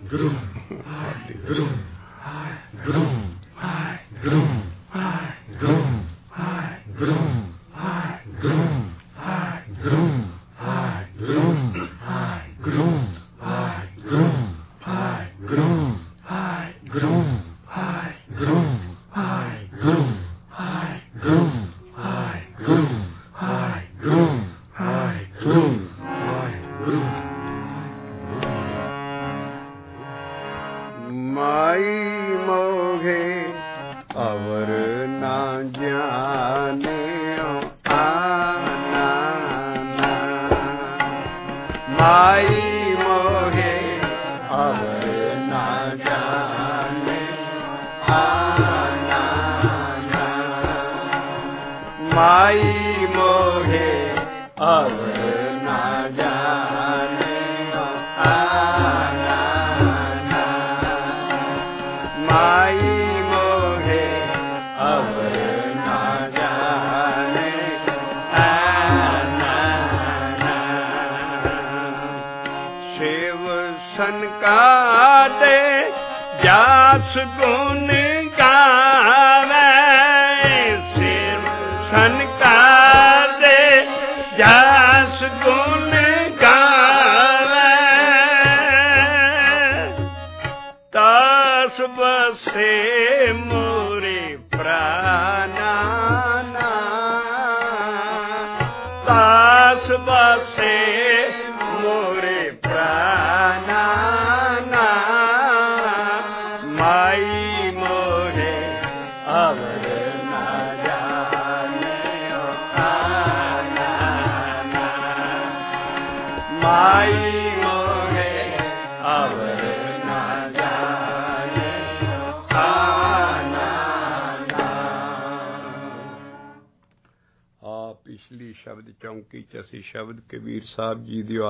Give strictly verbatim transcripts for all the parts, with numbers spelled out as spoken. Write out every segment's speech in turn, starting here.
शब्द कबीर साहब जी दिया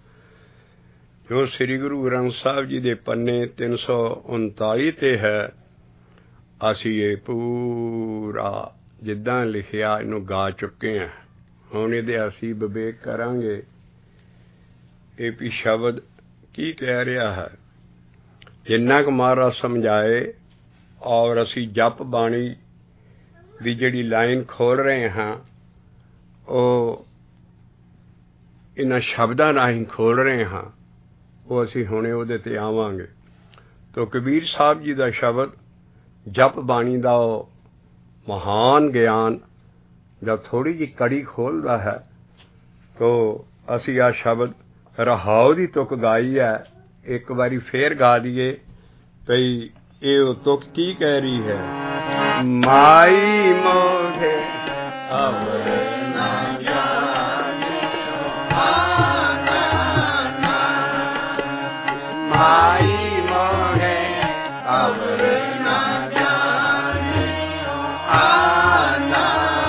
जो श्री गुरु ग्रंथ साहब जी दे पन्ने तीन सौ उनताली ते है असी ये पूरा जिद्दां लिखिया इनू गा चुके हैं। हुण इहदे असी विवेक करांगे ये भी शब्द की कह रहा है। जिन्ना क महाराज समझाए और असी जप बाणी दी जिहड़ी लाइन खोल रहे हैं वो इन्हां शब्दां राहीं खोल रहे हाँ वो असी हुणे उहदे ते आवांगे। तो कबीर साहब जी दा शब्द जप बाणी दा महान ज्ञान जब थोड़ी जी कड़ी खोलदा है तो असी आ शब्द रहाओ दी तुक गाई है। एक बारी फेर गा दिए भई ये तुक की कह रही है। माई मोहे अवर माई मोहे अवर न जाने आना।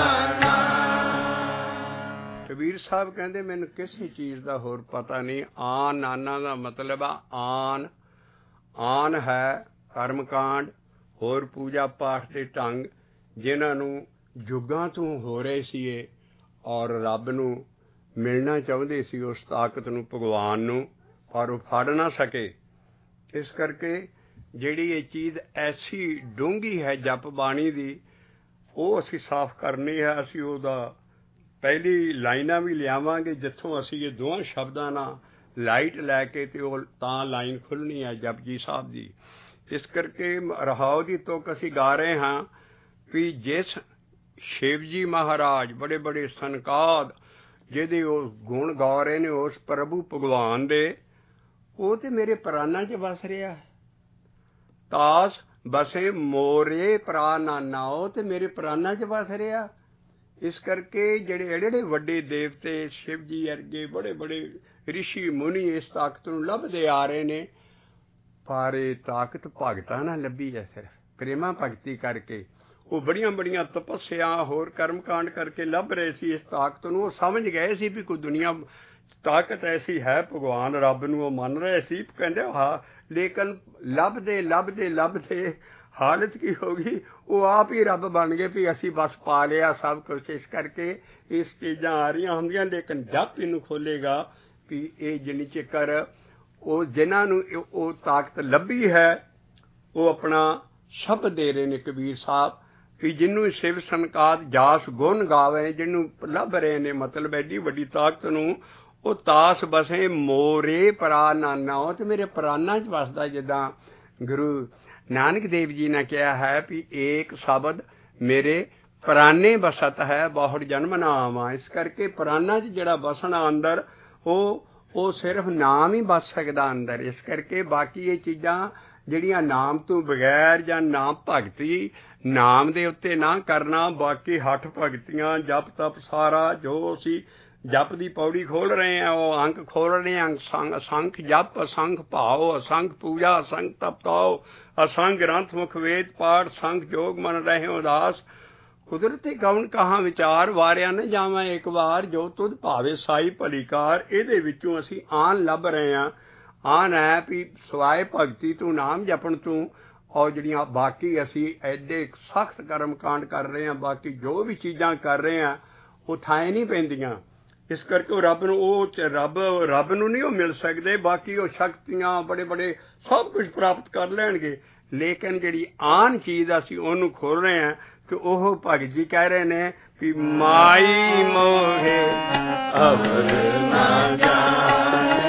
कबीर साहब कहते मैनू किसी चीज़ का होर पता नहीं। आन नाना का मतलब आ आन आन है कर्मकांड होर पूजा पाठ के ढंग जिन्होंने जुगां तो हो रहे सीए और रब नू मिलना चाहते सी उस ताकत नू भगवान नू पर वो फड़ ना सके। इस करके जिहड़ी ये चीज़ ऐसी डूंगी है जप बाणी दी वो असी साफ करनी है। असी उहदा पहली लाइनां भी लियावांगे जिथों असी ये दोवां शब्दां नाल लाइट लैके ते वो तां लाइन खुलनी है जपजी साहब दी। इस करके रहाओ दी तुक असी गा रहे हाँ भी जिस शिव जी महाराज बड़े बड़े सनकाद जिहदे गुण गा रहे ने उस प्रभु भगवान दे वो तो मेरे प्राणा च बस रहा है। तास बसे मोरे प्राणा वो तो मेरे प्राणा च बस रहा। इस करके जेड़े एड़े वड्डे देवते शिव जी अर्गे बड़े बड़े ऋषि मुनि इस ताकत नूं लभदे आ रहे ने पर ताकत भगतां नाल लभी है। सिर्फ प्रेमा भगती करके वो बड़ियां बड़ियां तपस्या होर कर्मकांड करके लभ रहे सी इस ताकत नूं। समझ गए सी भी कोई दुनिया ताकत ऐसी है भगवान रब नूं मन रहे सी कहंदे हाँ लेकिन लभदे लभदे लभदे हालत की होगी वो आप ही रब बन गए भी असी बस पा लिया सब कुछ। इस करके इस चीज़ां आ रही होंदियां लेकिन जब इनू खोलेगा भी ये जिन्नी चिकर ਉਹ ਜਿਨ੍ਹਾਂ ਨੂੰ ਉਹ ਤਾਕਤ ਲੱਭੀ ਹੈ ਉਹ ਆਪਣਾ ਸ਼ਬਦ ਦੇ ਰਹੇ ਨੇ ਕਬੀਰ ਸਾਹਿਬ ਕਿ ਜਿਹਨੂੰ ਸ਼ਿਵ ਸੰਕਾਤ ਜਾਸ ਗੁਣ ਗਾਵੇ, ਜਿਹਨੂੰ ਲੱਭ ਰਹੇ ਨੇ ਮਤਲਬ ਐਡੀ ਵੱਡੀ ਤਾਕਤ ਨੂੰ। ਉਹ ਤਾਸ ਬਸੇ ਮੋਰੇ ਪਰਾ ਨਾਨਾ, ਉਹ ਤੇ ਮੇਰੇ ਪ੍ਰਾਨਾਂ 'ਚ ਵਸਦਾ। ਜਿੱਦਾਂ ਗੁਰੂ ਨਾਨਕ ਦੇਵ ਜੀ ਨੇ ਕਿਹਾ ਹੈ ਵੀ ਏਕ ਸ਼ਬਦ ਮੇਰੇ ਪ੍ਰਾਨੇ ਬਸਤ ਹੈ, ਬਹੁਤ ਜਨਮ ਨਾਮ ਆ। ਇਸ ਕਰਕੇ ਪ੍ਰਾਨਾਂ 'ਚ ਜਿਹੜਾ ਬਸਣਾ ਅੰਦਰ ਉਹ ਉਹ ਸਿਰਫ ਨਾਮ ਹੀ ਬਸ ਸਕਦਾ ਅੰਦਰ। ਇਸ ਕਰਕੇ ਬਾਕੀ ਇਹ ਚੀਜ਼ਾਂ ਜਿਹੜੀਆਂ ਨਾਮ ਤੋਂ ਬਗੈਰ ਜਾਂ ਨਾਮ ਭਗਤੀ ਨਾਮ ਦੇ ਉੱਤੇ ਨਾ ਕਰਨਾ, ਬਾਕੀ ਹੱਠ ਭਗਤੀਆਂ ਜਪ ਤਪ ਸਾਰਾ ਜੋ ਅਸੀਂ ਜਪ ਦੀ ਪੌੜੀ ਖੋਲ ਰਹੇ ਹਾਂ ਉਹ ਅੰਕ ਖੋਲ ਰਹੇ ਹਾਂ। ਅਸੰਖ ਜਪ, ਅਸੰਖ ਭਾਵ, ਅਸੰਖ ਪੂਜਾ, ਅਸੰਖ ਤਪ ਤਾਓ, ਅਸੰਖ ਗ੍ਰੰਥ ਮੁਖ ਵੇਦ ਪਾਠ, ਸੰਖ ਜੋਗ ਮਨ ਰਹੇ ਉਦਾਸ। ਕੁਦਰਤੀ ਕਵਣ ਕਹਾਂ ਵਿਚਾਰ, ਵਾਰਿਆ ਨਾ ਜਾਵਾਂ ਇੱਕ ਵਾਰ, ਜੋ ਤੁਧ ਭਾਵੇ ਸਾਈ ਭਲੀਕਾਰ। ਇਹਦੇ ਵਿੱਚੋਂ ਅਸੀਂ ਆਨ ਲੱਭ ਰਹੇ ਹਾਂ। ਆਨ ਹੈ ਵੀ ਸਵਾਏ ਭਗਤੀ ਤੂੰ, ਨਾਮ ਜਪਣ ਤੂੰ। ਔਰ ਜਿਹੜੀਆਂ ਬਾਕੀ ਅਸੀਂ ਐਡੇ ਸਖਤ ਕਰਮ ਕਾਂਡ ਕਰ ਰਹੇ ਹਾਂ, ਬਾਕੀ ਜੋ ਵੀ ਚੀਜ਼ਾਂ ਕਰ ਰਹੇ ਹਾਂ ਉਹ ਥਾਂ ਨਹੀਂ ਪੈਂਦੀਆਂ। ਇਸ ਕਰਕੇ ਉਹ ਰੱਬ ਨੂੰ ਉਹ ਰੱਬ ਰੱਬ ਨੂੰ ਨਹੀਂ ਉਹ ਮਿਲ ਸਕਦੇ। ਬਾਕੀ ਉਹ ਸ਼ਕਤੀਆਂ ਬੜੇ ਬੜੇ ਸਭ ਕੁਝ ਪ੍ਰਾਪਤ ਕਰ ਲੈਣਗੇ, ਲੇਕਿਨ ਜਿਹੜੀ ਆਨ ਚੀਜ਼ ਅਸੀਂ ਉਹਨੂੰ ਖੋਲ ਰਹੇ ਹਾਂ। ਤੇ ਉਹ ਭਗਤ ਜੀ ਕਹਿ ਰਹੇ ਨੇ ਵੀ ਮਾਈ ਮੋਹੇ ਅਵਰ ਨਾ ਜਾਣੇ,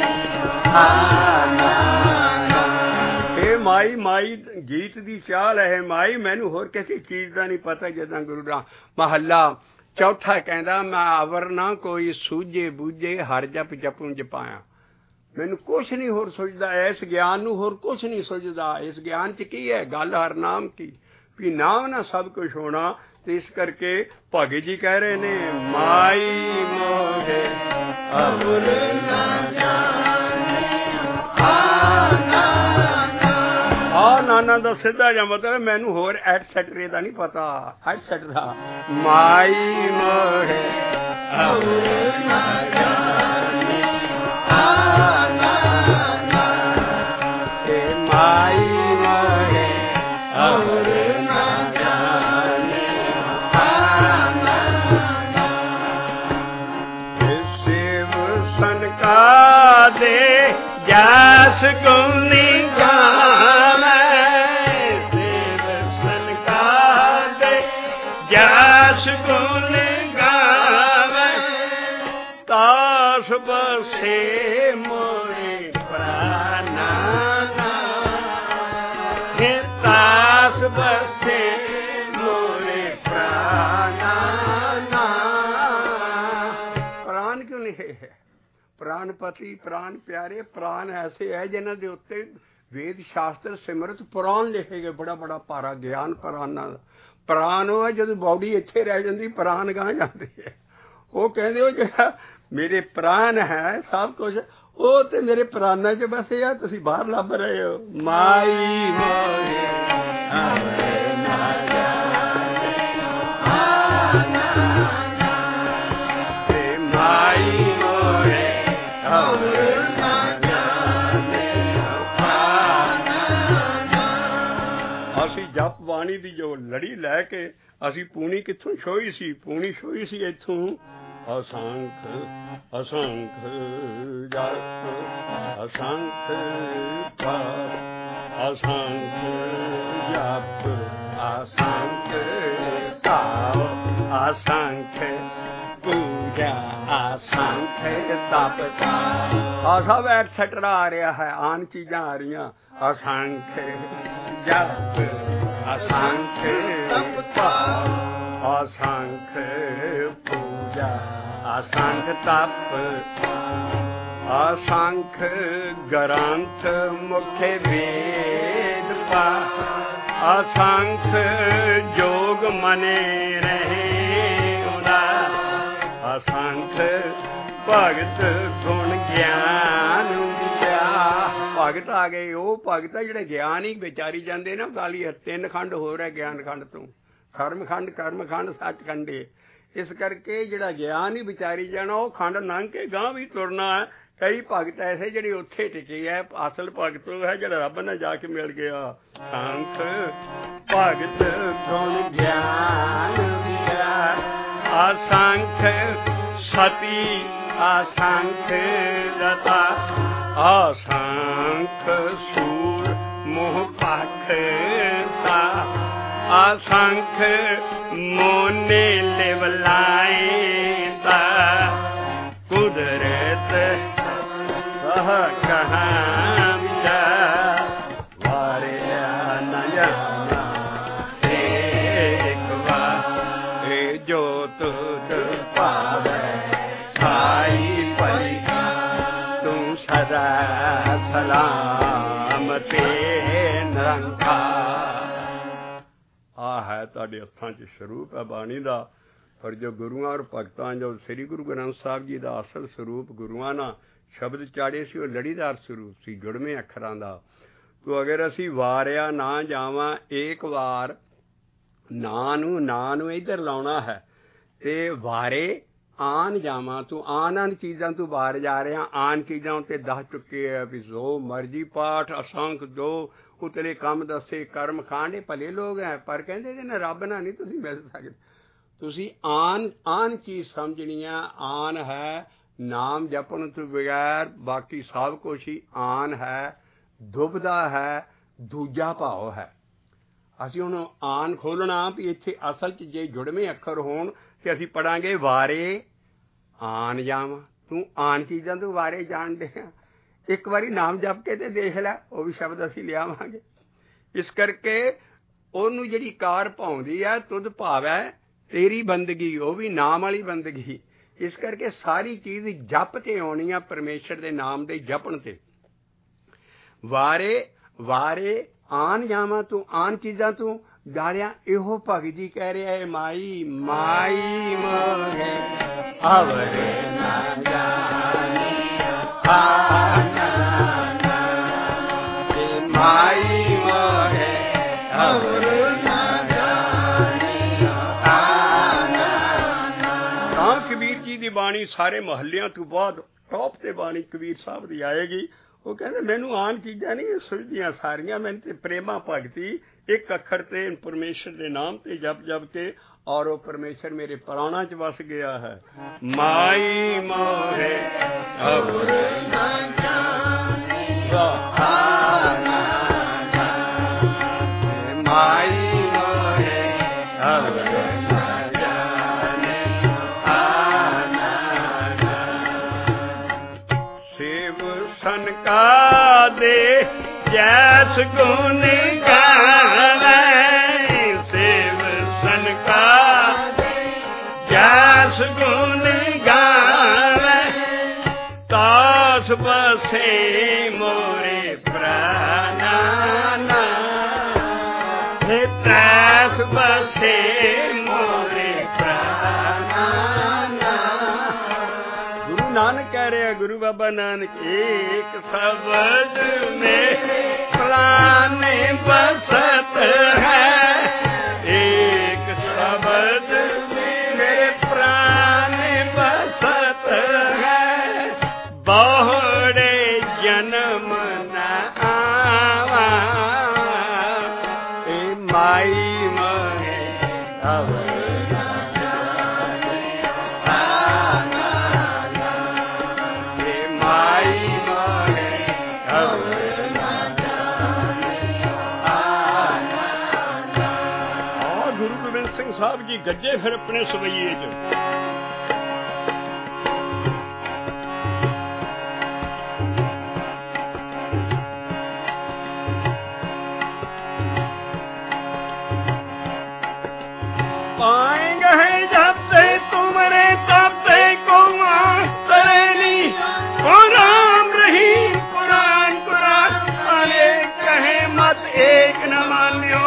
ਇਹ ਮਾਈ ਮਾਈ ਗੀਤ ਦੀ ਚਾਲ ਹੈ। ਮਾਈ ਮੈਨੂੰ ਹੋਰ ਕਿਸੇ ਚੀਜ਼ ਦਾ ਨਹੀਂ ਪਤਾ। ਜਿੱਦਾਂ ਗੁਰੂ ਰਾਮ ਮਹੱਲਾ ਚੌਥਾ ਕਹਿੰਦਾ ਮੈਂ ਅਵਰ ਨਾ ਕੋਈ ਸੂਝੇ ਬੂਝੇ, ਹਰ ਜਪ ਜਪੂ ਜਪਾਇਆ। ਮੈਨੂੰ ਕੁਛ ਨਹੀਂ ਹੋਰ ਸੁਝਦਾ, ਇਸ ਗਿਆਨ ਨੂੰ ਹੋਰ ਕੁਛ ਨਹੀਂ ਸੁਝਦਾ। ਇਸ ਗਿਆਨ 'ਚ ਕੀ ਹੈ? ਗੱਲ ਹਰ ਨਾਮ ਕੀ, ਵੀ ਨਾਮ ਨਾਲ ਸਭ ਕੁਛ ਹੋਣਾ। ਤੇ ਇਸ ਕਰਕੇ ਭਗਤ ਜੀ ਕਹਿ ਰਹੇ ਨੇ ਮਾਈ ਮੋਹੇ ਅਵਰ ਨਾ ਜਾਣੇ, ਆ ਨਾਨਾ ਦਾ ਸਿੱਧਾ ਜਿਹਾ ਮਤਲਬ ਮੈਨੂੰ ਹੋਰ ਐਟਸੈਟਰੇ ਦਾ ਨਹੀਂ ਪਤਾ। ਐਟਸੈਟਰਾ ਮਾਈ ਮੋਹੇ ਅਵਰ ਨਾ ਜਾਣੇ, ਤੇ ਮਾਈ ਮੋਹੇ ਅਵਰ ਦੇ ਜਸ ਗੁਣੀ ਗਾਵੇ, ਸਿਵ ਸੰਕਾ ਦੇ ਜਸ ਗੁਣੀ ਗਾਵੇ, ਤਾਸ ਬਸੇ ਮੋਰੇ ਪ੍ਰਾਨਾ ਨਾਮ, ਤਾਸ ਬਸੇ ਮੋਰੇ ਪ੍ਰਾਨਾ ਨਾਮ। ਪ੍ਰਾਨ ਕਿਉਂ ਨਹੀਂ ਹੈ? ਪ੍ਰਾਨਪਤੀ ਪ੍ਰਾਨ ਪਿਆਰੇ, ਪ੍ਰਾਨ ਐਸੇ ਹੈ ਜਿਨ੍ਹਾਂ ਦੇ ਉੱਤੇ ਵੇਦ ਸ਼ਾਸਤਰ ਸਿਮਰਤ ਪੁਰਾਣ ਲਿਖੇ ਗਏ। ਬੜਾ ਬੜਾ ਭਾਰਾ ਗਿਆਨ ਪ੍ਰਾਨਾਂ ਦਾ। ਪ੍ਰਾਨ ਉਹ ਹੈ ਜਦੋਂ ਬਾਡੀ ਇੱਥੇ ਰਹਿ ਜਾਂਦੀ, ਪ੍ਰਾਨ ਗਾਂ ਜਾਂਦੇ ਹੈ। ਉਹ ਕਹਿੰਦੇ ਉਹ ਜਿਹੜਾ ਮੇਰੇ ਪ੍ਰਾਨ ਹੈ ਸਭ ਕੁਛ ਉਹ ਤੇ ਮੇਰੇ ਪ੍ਰਾਨਾਂ 'ਚ ਬਸੇ ਆ, ਤੁਸੀਂ ਬਾਹਰ ਲੱਭ ਰਹੇ ਹੋ। ਮਾਈ ਮੋਹੇ ਅਵਰ ਨਾ ਜਾਣੇ, ਤੇ ਮਾਈ ਅਸੀਂ ਜਪ ਬਾਣੀ ਦੀ ਜੋ ਲੜੀ ਲੈ ਕੇ ਅਸੀਂ ਪੂਣੀ ਕਿੱਥੋਂ ਛੋਈ ਸੀ? ਪੂਣੀ ਛੋਈ ਸੀ ਇੱਥੋਂ। ਅਸੰਖ ਅਸੰਖ ਜਪ, ਅਸੰਖ ਪਾਪ, ਅਸੰਖ ਜਪ, ਅਸੰਖ ਤਾਪ, ਅਸੰਖ ਪੂਜਾ, ਅਸੰਖ ਤਪ। ਆ ਸਭ ਐਟਸੈਟਰਾ ਆ ਰਿਹਾ ਹੈ, ਆਨ ਚੀਜ਼ਾਂ ਆ ਰਹੀਆਂ। ਅਸੰਖ ਜਪ, ਅਸੰਖ ਤਪ, ਅਸੰਖ ਪੂਜਾ, ਅਸੰਖ ਤਪ, ਅਸੰਖ ਗ੍ਰੰਥ ਮੁਖੇ ਵੇਦ ਪਾਠ, ਅਸੰਖ ਜੋਗ ਮਨੇ ਰਹੇ ਉਦਾਸ, ਅਸੰਖ ਭਗਤ ਗੁਣ ਗਿਆਨ ਵਿਚਾ। ਭਗਤ ਆ ਗਏ, ਉਹ ਭਗਤ ਆ ਜਿਹੜੇ ਗਿਆਨ ਹੀ ਵਿਚਾਰੀ ਜਾਂਦੇ ਨਾ। ਗਾਲੀ ਤਿੰਨ ਖੰਡ ਹੋਰ ਹੈ ਗਿਆਨ ਖੰਡ ਤੋਂ, ਕਰਮ ਖੰਡ, ਕਰਮ ਖੰਡ, ਸੱਚ ਖੰਡੇ। ਇਸ ਕਰਕੇ ਜਿਹੜਾ ਗਿਆਨ ਹੀ ਵਿਚਾਰੀ ਜਾਣਾ ਉਹ ਖੰਡ ਲੰਘ ਕੇ ਗਾਂਹ ਵੀ ਤੁਰਨਾ ਹੈ। ਕਈ ਭਗਤ ਐਸੇ ਜਿਹੜੇ ਉੱਥੇ ਟਿਕੇ ਹੈ। ਅਸਲ ਭਗਤ ਉਹ ਹੈ ਜਿਹੜਾ ਰੱਬ ਨਾਲ ਜਾ ਕੇ ਮਿਲ ਗਿਆ। ਸੰਖ ਭਗਤ ਗੁਣ ਗਿਆਨ ਵਿਚਾਰ, ਅਸੰਖ ਸਤੀ, ਅਸੰਖ ਦਤਾ, असंख सूर मोह पाख सा असंख मोने लिवलाए ता कुदरत वह कहाँ वारे न जाना एक बार जो तुझ पावे साई पलिका तू सदा सलामते ਨਿਰੰਕਾਰ। ਆ ਹੈ ਤੁਹਾਡੇ ਹੱਥਾਂ 'ਚ ਸਰੂਪ ਹੈ ਬਾਣੀ ਦਾ, ਪਰ ਜੋ ਗੁਰੂਆਂ ਔਰ ਭਗਤਾਂ, ਜੋ ਸ੍ਰੀ ਗੁਰੂ ਗ੍ਰੰਥ ਸਾਹਿਬ ਜੀ ਦਾ ਅਸਲ ਸਰੂਪ ਗੁਰੂਆਂ ਨਾਲ ਸ਼ਬਦ ਚਾੜੇ ਸੀ, ਉਹ ਲੜੀਦਾਰ ਸਰੂਪ ਸੀ ਜੁੜਵੇਂ ਅੱਖਰਾਂ ਦਾ। ਤੋ ਅਗਰ ਅਸੀਂ ਵਾਰਿਆ ਨਾ ਜਾਵਾਂ, ਏਕ ਵਾਰ ਨਾਂ ਨੂੰ ਨਾਂ ਨੂੰ ਇੱਧਰ ਲਾਉਣਾ ਹੈ, ਤੇ ਵਾਰੇ ਆਨ ਜਾਵਾਂ, ਤੂੰ ਆਨ ਆਨ ਚੀਜ਼ਾਂ ਤੂੰ ਵਾਰ ਜਾ ਰਿਹਾ, ਆਨ ਚੀਜ਼ਾਂ ਉੱਤੇ ਦੱਸ ਚੁੱਕੇ ਹੈ ਵੀ ਜੋ ਮਰਜੀ ਪਾਠ ਅਸੰਖ ਜੋ ਉਤਲੇ ਕੰਮ ਦੱਸੇ ਕਰਮ ਕਾਂਡੇ ਭਲੇ ਲੋਕ ਹੈ, ਪਰ ਕਹਿੰਦੇ ਜੇ ਨਾ ਰੱਬ ਨਾਲ ਨਹੀਂ ਤੁਸੀਂ ਮਿਲ ਸਕਦੇ। ਤੁਸੀਂ ਆਨ ਆਨ ਚੀਜ਼ ਸਮਝਣੀ ਆ। ਆਨ ਹੈ ਨਾਮ ਜਪਣ ਤੋਂ ਬਗੈਰ ਬਾਕੀ ਸਭ ਕੁਛ ਹੀ ਆਨ ਹੈ, ਦੁਬਦਾ ਹੈ, ਦੂਜਾ ਭਾਵ ਹੈ। ਅਸੀਂ ਹੁਣ ਆਨ ਖੋਲ੍ਹਣਾ ਵੀ ਇੱਥੇ ਅਸਲ 'ਚ ਜੇ ਜੁੜਵੇਂ ਅੱਖਰ ਹੋਣ ਤੇ ਅਸੀਂ ਪੜਾਂਗੇ ਵਾਰੇ ਆਨ ਜਾਵਾਂ, ਤੂੰ ਆਨ ਚੀਜ਼ਾਂ ਤੂੰ ਵਾਰੇ ਜਾਣਦੇ ਆ। ਇੱਕ ਵਾਰੀ ਨਾਮ ਜਪ ਕੇ ਤੇ ਦੇਖ ਲੈ, ਉਹ ਵੀ ਸ਼ਬਦ ਅਸੀਂ ਲਿਆਵਾਂਗੇ। ਇਸ ਕਰਕੇ ਉਹਨੂੰ ਜਿਹੜੀ ਕਾਰ ਭਾਉਂਦੀ ਹੈ, ਤੁਧ ਭਾਵੈ ਤੇਰੀ ਬੰਦਗੀ, ਉਹ ਵੀ ਨਾਮ ਵਾਲੀ ਬੰਦਗੀ। ਇਸ ਕਰਕੇ ਸਾਰੀ ਚੀਜ਼ ਜਪ ਤੇ ਆਉਣੀ ਆ, ਪਰਮੇਸ਼ਰ ਦੇ ਨਾਮ ਦੇ ਜਪਣ ਤੇ। ਵਾਰੇ ਵਾਰੇ ਆਨ ਜਾਵਾਂ, ਤੂੰ ਆਨ ਚੀਜ਼ਾਂ ਤੂੰ ਗਾਲਿਆ। ਇਹੋ ਭਗਤ ਜੀ ਕਹਿ ਰਿਹਾ ਹੈ, ਮਾਈ ਮਾਈ ਮੋਹੇ ਅਵਰੇ ਨਾ ਜਾਣੀ ਆਨਾ ਨਾ, ਮਾਈ ਮੋਹੇ ਅਵਰੇ ਨਾ ਜਾਣੀ ਆਨਾ ਨਾ। ਤਾਂ ਕਬੀਰ ਜੀ ਦੀ ਬਾਣੀ ਸਾਰੇ ਮਹੱਲਿਆਂ ਤੋਂ ਬਾਅਦ ਟੌਪ ਤੇ ਬਾਣੀ ਕਬੀਰ ਸਾਹਿਬ ਦੀ ਆਏਗੀ। ਉਹ ਕਹਿੰਦੇ ਮੈਨੂੰ ਆਨ ਚੀਜ਼ਾਂ ਨਹੀਂ ਸੁਝਦੀਆਂ ਸਾਰੀਆਂ, ਮੈਨੂੰ ਤੇ ਪ੍ਰੇਮਾ ਭਗਤੀ ਇੱਕ ਅੱਖਰ ਤੇ ਪਰਮੇਸ਼ਰ ਦੇ ਨਾਮ ਤੇ ਜਪ ਜਪ ਕੇ, ਔਰ ਉਹ ਪਰਮੇਸ਼ਰ ਮੇਰੇ ਪ੍ਰਾਣਾਂ 'ਚ ਵਸ ਗਿਆ ਹੈ। ਮਾਈ ਮੋਹੇ ਅਵਰ ਨਾ ਜਾਣੀ ਆਨਾ ਨਾ, ਮਾਈ ਮੋਹੇ ਅਵਰ ਨਾ ਜਾਣੀ ਆਨਾ ਨਾ। ਸੇਵ ਸੰਕਾ ਦੇ ਜੈਸ ਗੁਣ ਗਾਵੇ, ਸੇਵ ਸੰਕਾ ਜੈਸ ਗੁਣ ਗਾਵੇ, ਤਾਸ ਬਸੇ ਮੋਰੇ ਪ੍ਰਾਨਾ ਨਾ, ਤਾਸ ਬਸੇ ਮੋਰੇ ਪ੍ਰਾਨਾ ਨਾ। ਗੁਰੂ ਨਾਨਕ ਕਹਿ ਰਿਹਾ, ਗੁਰੂ ਬਾਬਾ ਨਾਨਕ, ਏਕ ਸ਼ਬਦ ਮੇ प्राण बसत है, एक शब्द मेरे प्राण बसत है, बहुड़े जन्म न आवा, ए माई महे अवर ਸਾਹਿਬ ਜੀ ਗੱਜੇ ਫਿਰ ਆਪਣੇ ਸਵਈਏ 'ਚ। ਪਾਏਂਗੇ ਜਬ ਤੇ ਤੁਮਰੇ ਤਬ ਤੇ ਕੋ ਮਾਸਤਰਨੀ, ਕੁਰਾਨ ਰਹੀ ਕੁਰਾਨ ਕੁਰਾਨ ਅਰੇ ਕਹੇ ਮਤ ਏਕ ਨ ਮਾਨਿਓ।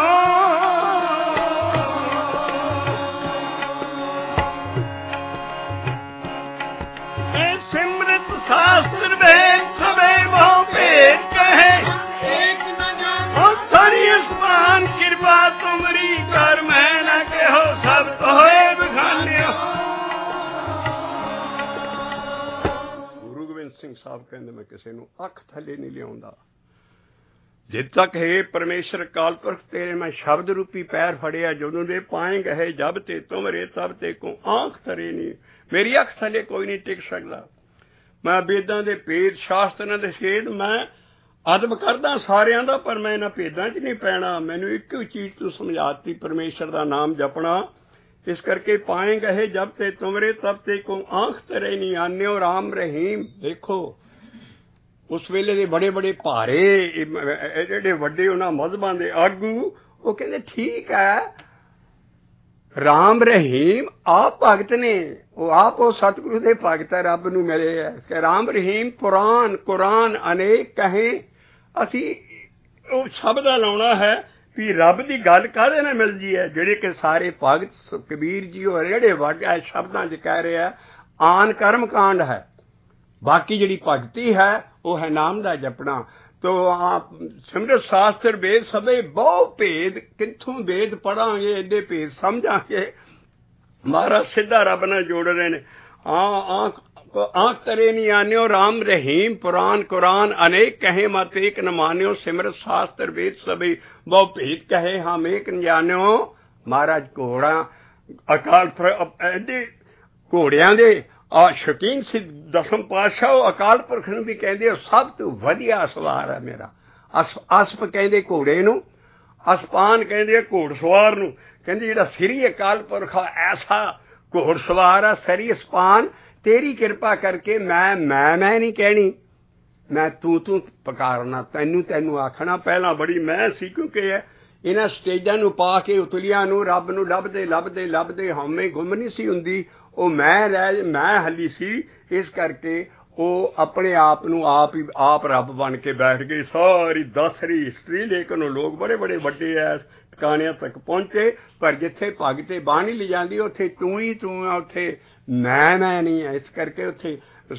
शास्त्र में सबे वो भेद कहे, एक न जानो सारी आसमान कृपा तुमरी कर, मैं न कहो सब तो होए बखानियो। गुरु गोबिंद ਸਿੰਘ ਸਾਹਿਬ ਕਹਿੰਦੇ ਮੈਂ ਕਿਸੇ ਨੂੰ ਅੱਖ ਥੱਲੇ ਨਹੀਂ ਲਿਆਉਂਦਾ। ਜਿੱਦ ਤੱਕ ਹੈ ਪਰਮੇਸ਼ਰ ਕਾਲ ਪੁਰਖ ਤੇਰੇ ਮੈਂ ਸ਼ਬਦ ਰੂਪੀ ਪੈਰ ਫੜਿਆ, ਜਦੋਂ ਦੇ ਪਾਏ ਗਏ ਜਬ ਤੇ ਤੁਮਰੇ ਤਬ ਤੇ ਕੋ ਆਂਖ ਤਰੇ ਨਹੀਂ, ਮੇਰੀ ਅੱਖ ਥੱਲੇ ਕੋਈ ਨਹੀਂ ਟਿਕ ਸਕਦਾ। मैं वेदां दे भेद शास्त्रां दे छेद मैं अदब करदा सारियां दा, पर मैं इन्हां भेदां च नहीं पैना। मैनूं एक ही चीज़ तूं समझाती, परमेश्वर दा नाम जपना। इस करके पाएंगे है जब ते तुमरे तब ते को आंख तेरे नहीं आन्यो राम रहीम। देखो उस वेले दे बड़े बड़े भारे जेडे वड्डे उन्हां मजहबां दे आगू वो कहंदे ठीक है राम रहीम आप भगत ने, वो आप वो सतगुरु दे भगत है, रब नूं मिले है कि राम रहीम पुराण कुरान अनेक कहें। असी वो शब्द लाउणा है भी रब की गल काहदे नाल मिलदी है, जिहड़े कि सारे भगत कबीर जी और जेहड़े वड्डे शब्दां च कह रहे हैं आन कर्म कांड है। बाकी जिहड़ी भगती है वो है नाम दा जपना। तो आप सिमरत शास्त्र वेद सबे बहु भेद, कित्थों वेद पढ़ांगे एडे भेद समझांगे। महाराज सीधा रब नाल जोड़ रहे ने। आंख आंख तरे नहीं आन्यो राम रहीम पुराण कुरान अनेक कहे मत एक न मान्यो। सिमरत शास्त्र वेद सबे बहु भेद कहे हम एक न जान्यो। महाराज घोड़ा अकाल एडे घोड़ियां दे आ शौकीन सी दसम पातशाह अकाल पुरख नूं भी कहंदे सब तो वधिया सवार है मेरा। अस असप कहंदे घोड़े नूं, असपान कहंदे घोड़सवार नूं। कहंदे जिहड़ा सिरी अकाल पुरख ऐसा घोड़सवार है सरी असपान, तेरी कृपा करके मैं मैं मैं नहीं कहनी, मैं तू तू पकारना, तैनू तैनू आखना। पहला बड़ी मैं सी क्योंकि इन्हां स्टेजां नूं पा के उतलियां नूं रब नूं लभदे लभदे लभदे हमें गुम नहीं सी हुंदी। वो मैं रह मैं हली सी, इस करके वो अपने आप नूं आप ही आप रब बन के बैठ गई। सारी दसरी हिस्टरी लेकिन वो लोग बड़े बड़े वड्डे है ठिकाणियां तक पहुंचे, पर जिथे भगते बाणी ली जाती उत्थे तू ही तू है, उत्थे मैं मैं नहीं है। इस करके उत्थे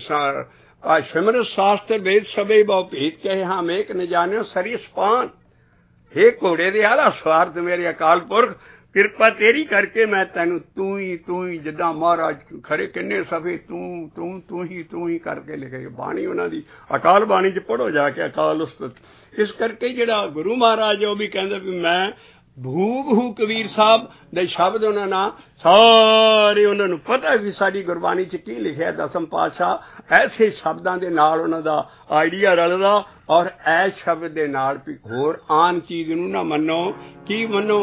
सिमरत शास्त्र वेद सबे बहु भेद कहे हम एक न जान्यो सरी सपान। हे घोड़े दे आला स्वार्थ मेरे अकाल पुरख कृपा तेरी करके मैं तेनू तू ही तू ही जिदा महाराज खरे किन्ने सफे तू तू तू ही तू ही करके लिखे बाणी उन्हां दी अकाल बाणी च पढ़ो जाके अकाल उस्तत। इस करके जिहड़ा गुरु महाराज वो भी कहंदे भी मैं भू भू कबीर साहब दे शब्द उन्हां नाल सारे उन्हां नूं पता भी साडी गुरबाणी च की लिखिआ दसम पातशाह ऐसे शब्दां दे नाल उन्हां दा आइडिया रलदा। और ऐ शब्द दे नाल भी होर आन चीज नूं ना मन्नो। की मन्नो?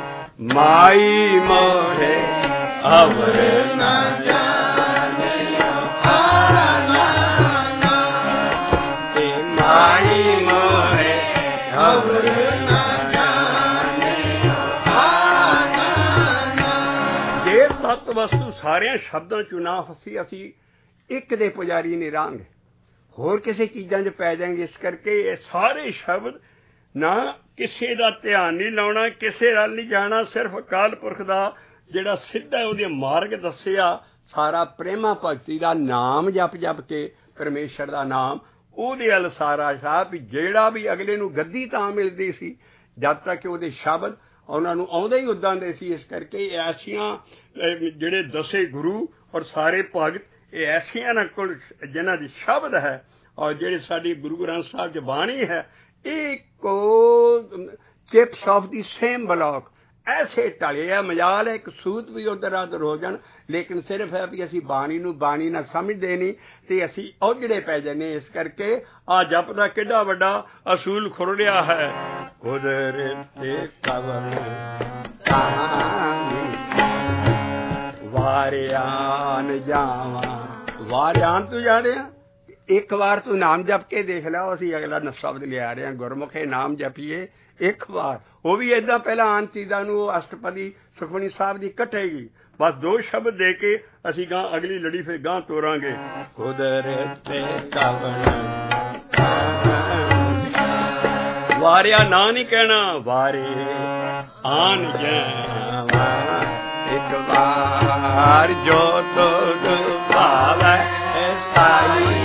माई मोरे अवर न जाने आना ते माई मोरे अवर न जाने आना। जे तत्त वस्तु सारियां शब्दां चों ना फसी असी एक दे पुजारी नहीं रहांगे, होर किसी चीज़ां च पै जाएंगे। इस करके ये सारे शब्द ना किसी का ध्यान नहीं लाउणा, किसी नाल नहीं जाना, सिर्फ अकाल पुरख का जिहड़ा सिद्धा उहदे मार्ग दस्सिआ सारा प्रेमा भगती का नाम जप जप के परमेश्वर का नाम उहदे अल सारा शाह भी जिहड़ा भी अगले नूं गद्दी तां मिलदी सी जब तक उहदे शब्द उन्हां नूं आउंदे ही उदां दे सी। इस करके ऐसियां जिहड़े दसे गुरु और सारे भगत ये ऐसियां ना कोल जिन्हां दी शब्द है और जिहड़ी साडी गुरु ग्रंथ साहिब च बाणी है इको chips of the same block ऐसे टले है। मजाल है एक सूत भी उधर उधर हो जान, लेकिन सिर्फ है भी असी बाणी नूं बाणी ना समझदे नहीं ते असी औजड़े पै जाने। इस करके आ जप दा किड्डा वड्डा असूल खुरड़िया है। कुदरत कवल वारियान जावा वारियान तू जा रहे एक बार तू नाम जप के देख ला। असी अगला शब्द लिया रहे हैं गुरमुखे नाम जपीए एक बार, वो भी इदा पहला आन चीज़ां नूं अष्टपदी सुखमनी साहब की कटेगी। बस दो शब्द दे के असी गां अगली लड़ी फिर गां तोरांगे। कुदरत वारिया ना नहीं कहना, वारे आन जावा एक बार जो तो भावे साई।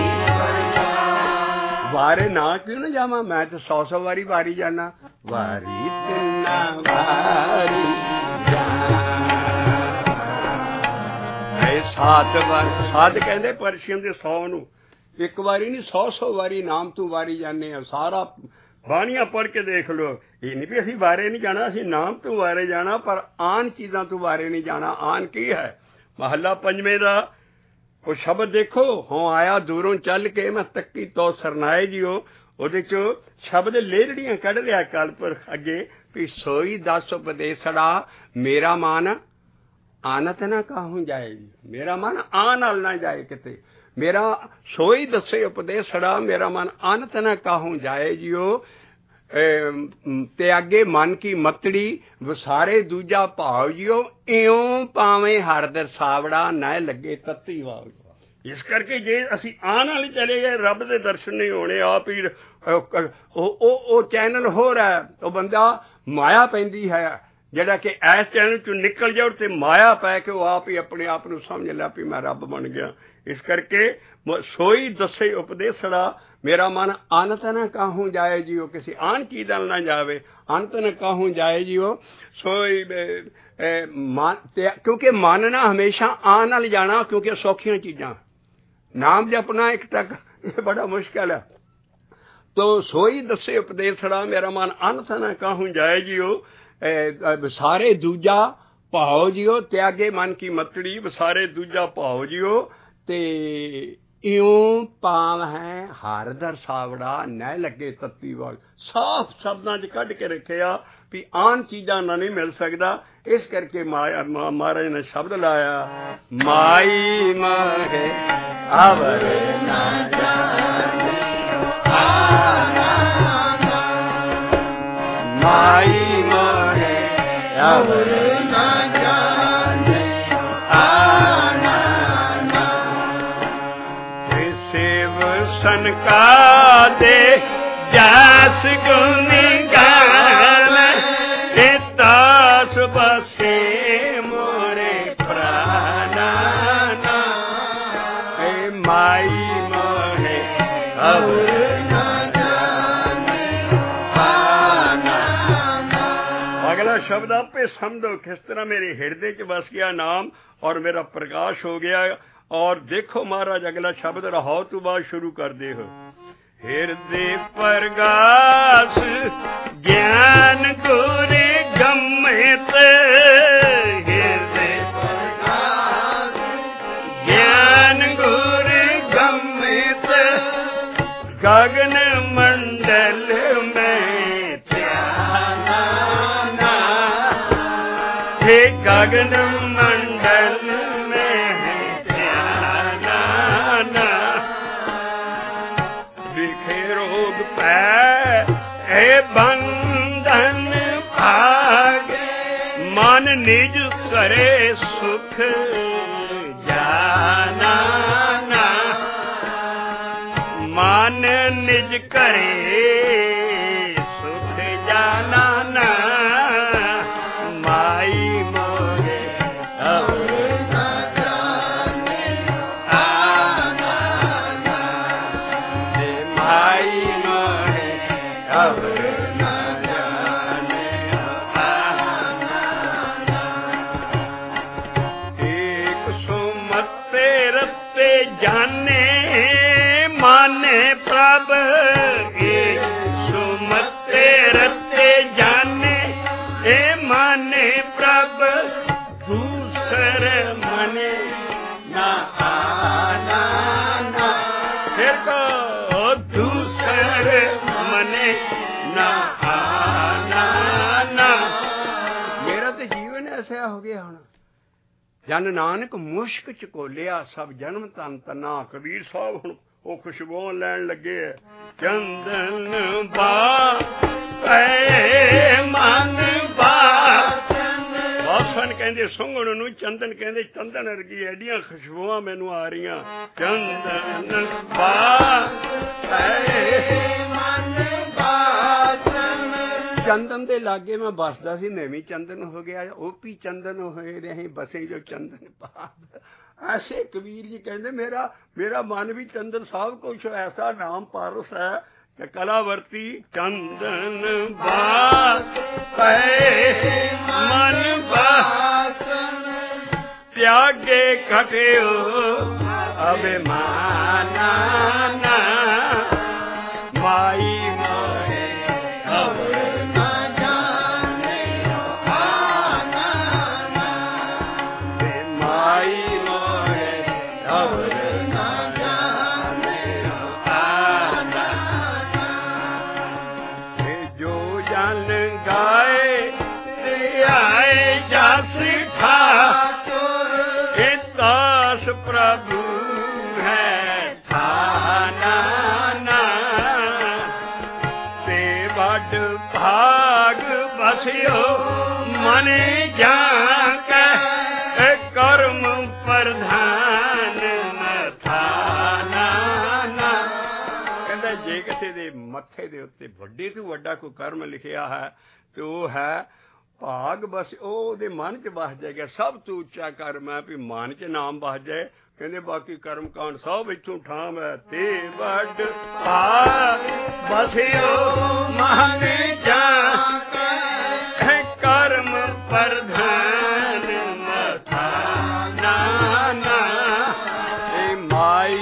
वारे ना क्यों ना जावा, मैं तो सौ सौ वारी वारी जाना। वारी तिन्ना वारी सात बार साध कहते परशियम के सौ नूं एक बारी नहीं सौ सौ वारी नाम तू वारी जाने। सारा बाणियां पढ़ के देख लो, ये नहीं भी असी वारे नहीं जाना, असी नाम तू वारे जाना, पर आन चीज़ां तू वारे नहीं जाना। आन की है? महला पंजवें दा ਉਹ ਸ਼ਬਦ ਦੇਖੋ, ਹੋਂ ਆਇਆ ਦੂਰੋਂ ਚੱਲ ਕੇ ਮੈਂ ਤੱਕੀ ਤੋ ਸਰਨਾਏ ਜੀਓ, ਉਹਦੇ ਚ ਸ਼ਬਦ ਲੇੜੀਆਂ ਕੱਢ ਲਿਆ ਕਲਪੁਰਖ ਅੱਗੇ ਵੀ ਸੋਈ ਦਸ ਉਪਦੇਸੜਾ ਮੇਰਾ ਮਨ ਆਨਤ ਨਾ ਕਾਹੂ ਜਾਏ ਜੀ, ਮੇਰਾ ਮਨ ਆ ਨਾਲ ਨਾ ਜਾਏ ਕਿਤੇ, ਮੇਰਾ ਸੋਈ ਦੱਸੇ ਉਪਦੇਸੜਾ ਮੇਰਾ ਮਨ ਆਨਤ ਨਾ ਕਾਹੂ ਜਾਏ ਜੀਓ। ਤੇ ਅੱਗੇ ਮਨ ਕੀ ਮਤੜੀ ਵਸਾਰੇ ਦੂਜਾ ਭਾਵ ਜੀਓ, ਇਉਂ ਪਾਵੇਂ ਹਰ ਦਰਸਾਵੜਾ ਨਾ ਲੱਗੇ ਤੱਤੀ ਵਾਵ। ਇਸ ਕਰਕੇ ਜੇ ਅਸੀਂ ਆਉਣ ਵਾਲੇ ਚਲੇ ਗਏ ਰੱਬ ਦੇ ਦਰਸ਼ਨ ਨਹੀਂ ਹੋਣੇ, ਆਪ ਹੀ ਉਹ ਉਹ ਚੈਨਲ ਹੋਰ ਹੈ, ਉਹ ਬੰਦਾ ਮਾਇਆ ਪੈਂਦੀ ਹੈ ਜਿਹੜਾ ਕਿ ਇਸ ਚੈਨਲ ਚੋਂ ਨਿਕਲ ਜਾਓ ਤੇ ਮਾਇਆ ਪੈ ਕੇ ਉਹ ਆਪ ਹੀ ਆਪਣੇ ਆਪ ਨੂੰ ਸਮਝ ਲਿਆ ਵੀ ਮੈਂ ਰੱਬ ਬਣ ਗਿਆ। ਇਸ ਕਰਕੇ ਸੋਈ ਦੱਸੇ ਉਪਦੇਸੜਾ ਮੇਰਾ ਮਨ ਅੰਤ ਨਾ ਕਾਹੂ ਜਾਏ ਜੀਓ, ਕਿਸੇ ਆਨ ਚੀਜ਼ ਨਾਲ ਨਾ ਜਾਵੇ, ਅੰਤ ਨਾ ਕਾਹੂ ਜਾਏ ਜੀਓ। ਸੋਈ ਮਨ ਤੇ ਕਿਉਂਕਿ ਮਨ ਨਾ ਹਮੇਸ਼ਾ ਆਨ ਨਾਲ ਜਾਣਾ, ਕਿਉਂਕਿ ਸੌਖੀਆਂ ਚੀਜ਼ਾਂ ਨਾਮ ਜਪਣਾ ਇੱਕ ਤੱਕ ਇਹ ਬੜਾ ਮੁਸ਼ਕਿਲ ਹੈ। ਤੋ ਸੋਈ ਦੱਸੇ ਉਪਦੇਸੜਾ ਮੇਰਾ ਮਨ ਅੰਤ ਨਾ ਕਾਹੂ ਜਾਏ ਜੀਓ, ਵਿਸਾਰੇ ਦੂਜਾ ਭਾਓ ਜੀਓ, ਤਿਆਗੇ ਮਨ ਕੀ ਮਤੜੀ ਵਿਸਾਰੇ ਦੂਜਾ ਭਾਓ ਜੀਓ। ਤੇ ਇਉਂ ਪਾਵ ਹੈ ਹਰ ਦਰਸਾਵੜਾ ਨਹਿ ਲੱਗੇ ਤੱਤੀ ਵਾਲ, ਸਾਫ਼ ਸ਼ਬਦਾਂ 'ਚ ਕੱਢ ਕੇ ਰੱਖਿਆ ਵੀ ਆਨ ਚੀਜ਼ਾਂ ਨਾਲ ਨਹੀਂ ਮਿਲ ਸਕਦਾ। ਇਸ ਕਰਕੇ ਮਾਇਆ ਮਹਾਰਾਜ ਨੇ ਸ਼ਬਦ ਲਾਇਆ, ਮਾਈ ਮਹਿ ਅਵਰ ਨਾ ਜਾਣੇ ਮਾਈ ਮਹਿ ਅਵਰ ਨਾ ਜਾਣੇ ਆਨਾ ਸੇਵ ਸੰਕਾ ਦੇ ਜਸ ਗੁਣੀ ਗਾਨ ਤੇ ਤਾਸ ਬਸੇ ਮੋਰੇ ਪ੍ਰਾਨਾ ਏ ਮਾਈ ਮੋਹੇ ਅਵਰ ਨਾ ਜਾਣੇ ਆਨਾ। ਅਗਲਾ ਸ਼ਬਦ ਆਪੇ ਸਮਝੋ ਕਿਸ ਤਰ੍ਹਾਂ ਮੇਰੇ ਹਿਰਦੇ 'ਚ ਵਸ ਗਿਆ ਨਾਮ ਔਰ ਮੇਰਾ ਪ੍ਰਕਾਸ਼ ਹੋ ਗਿਆ। ਔਰ ਦੇਖੋ ਮਹਾਰਾਜ ਅਗਲਾ ਸ਼ਬਦ ਰਹਾਉ ਤੋਂ ਬਾਅਦ ਸ਼ੁਰੂ ਕਰਦੇ ਹੋ, ਹਿਰਦੇ ਪ੍ਰਗਾਸ ਗਿਆਨ ਗੁਰੇ ਗੰਮਿਤ, ਹਿਰਦੇ ਪ੍ਰਗਾਸ ਗਿਆਨ ਗੁਰੇ ਗੰਮਿਤ, ਗਗਨ ਮੰਡਲ ਮੈਂ ਧਿਆਨਾ ਨਾ, हे ਗਗਨ ਮੰਡਲ ਬੰਧਨ ਭਾਗ ਮਨ ਨਿਜ ਕਰੇ ਸੁਖ ਜਾਨਾ ਨਾ, ਮਨ ਨਿਜ ਕਰੇ ਸੁਖ ਜਾਨਾ ਨਾ, ਮਾਈ ਮੋਹੇ ਅਵਰ ਨਾ ਜਾਣੇ ਆਨਾ ਨਾ, ਤੇ ਮਾਈ ਮੋਹੇ ਅਵਰ ਜਾਨੇ ਮਾਨੇ ਪ੍ਰਭ ਏ ਸੁਮਤੇ ਰਤੇ ਜਾਨੇ ਏ ਮਾਨੇ ਪ੍ਰਭ ਦੂਸਰ ਮਨੇ ਨਾ ਆਨਾ ਨਾ, ਫਿਰ ਕੋ ਦੂਸਰ ਮਨੇ ਨਾ ਆਨਾ ਨਾ। ਮੇਰਾ ਤੇ ਜੀਵਨ ਐਸਾ ਹੋ ਗਿਆ ਹੁਣ, ਜਨ ਨਾਨਕ ਮੁਸ਼ਕ ਚ ਕੋਲਿਆ ਸਭ ਜਨਮ ਤਨ ਤਨਾ। ਕਬੀਰ ਸਾਹਿਬ ਹੁਣ ਉਹ ਖੁਸ਼ਬੂਆਂ ਲੈਣ ਲੱਗੇ ਹੈ, ਚੰਦਨ ਬਾ ਪੈ ਮਨ ਬਾਸਨ, ਬਾਸਨ ਕਹਿੰਦੇ ਸੁੰਘਣ ਨੂੰ, ਚੰਦਨ ਕਹਿੰਦੇ ਚੰਦਨ ਵਰਗੀ ਐਡੀਆਂ ਖੁਸ਼ਬੂਆਂ ਮੈਨੂੰ ਆ ਰਹੀਆਂ। ਚੰਦਨ ਬਾ ਪੈ ਮਨ ਬਾਸਨ, ਚੰਦਨ ਦੇ ਲਾਗੇ ਮੈਂ ਬਸਦਾ ਸੀ, ਮੈਂ ਵੀ ਚੰਦਨ ਹੋ ਗਿਆ, ਉਹ ਵੀ ਚੰਦਨ ਹੋਏ ਰਹੇ ਬਸੇ ਜੋ ਚੰਦਨ ਪਾਦ। ਐਸੇ ਕਬੀਰ ਜੀ ਕਹਿੰਦੇ ਮੇਰਾ ਮੇਰਾ ਮਨ ਵੀ ਚੰਦਨ ਸਾਹਿਬ ਕੁਛ ਐਸਾ ਨਾਮ ਪਾਰਸ ਹੈ ਕਿ ਕਲਾਵਰਤੀ ਚੰਦਨ ਬਾਸ ਪਏ ਮਨ ਬਾਸਨ, ਤਿਆਗੇ ਘਟਿਓ ਅਭਿਮਾਨਾ ਨਾ, ਮਾਈ ਮੋਹੇ ਅਵਰ ਨਾ ਜਾਣੇ ਆਨਾ ਨਾ, ਤੇ ਮਾਈ ਮੋਹੇ ਅਵਰ ਜਨ ਗਾਏ ਧਿਆਏ ਜਸ ਠਾਕੁਰ ਇਹ ਦਾਸ ਪ੍ਰਭੂ ਹੈ ਥਾਨਾ ਨਾ ਤੇ ਵੱਡ ਭਾਗ ਬਸਿਓ ਮਨ ਜਾਂ ਕੈ ਕਰਮ ਪ੍ਰਧਾਨ ਮਥਾਨਾ ਨਾ। ਕਹਿੰਦਾ ਜੇ ਕਿਸੇ ਦੇ ਮੱਥੇ ਦੇ ਉੱਤੇ ਵੱਡੇ ਤੋਂ ਵੱਡਾ ਕੋਈ ਕਰਮ ਲਿਖਿਆ ਹੈ ਤੇ ਉਹ ਹੈ ਭਾਗ ਬਸ ਉਹ ਉਹਦੇ ਮਨ 'ਚ ਵਸ ਜਾਏਗਾ। ਸਭ ਤੋਂ ਉੱਚਾ ਕਰਮ ਹੈ ਵੀ ਮਨ 'ਚ ਨਾਮ ਵਸ ਜਾਏ। ਕਹਿੰਦੇ ਬਾਕੀ ਕਰਮ ਕਾਂਡ ਸਭ ਇੱਥੋਂ ਠਾਮ ਹੈ ਤੇ ਵੱਡ ਭਾਗ ਬਸਿਓ ਮਨ ਜਾਂ ਕੈ ਕਰਮ ਪ੍ਰਧਾਨ ਮਥਾਨਾ ਨਾ ਇਹ ਮਾਈ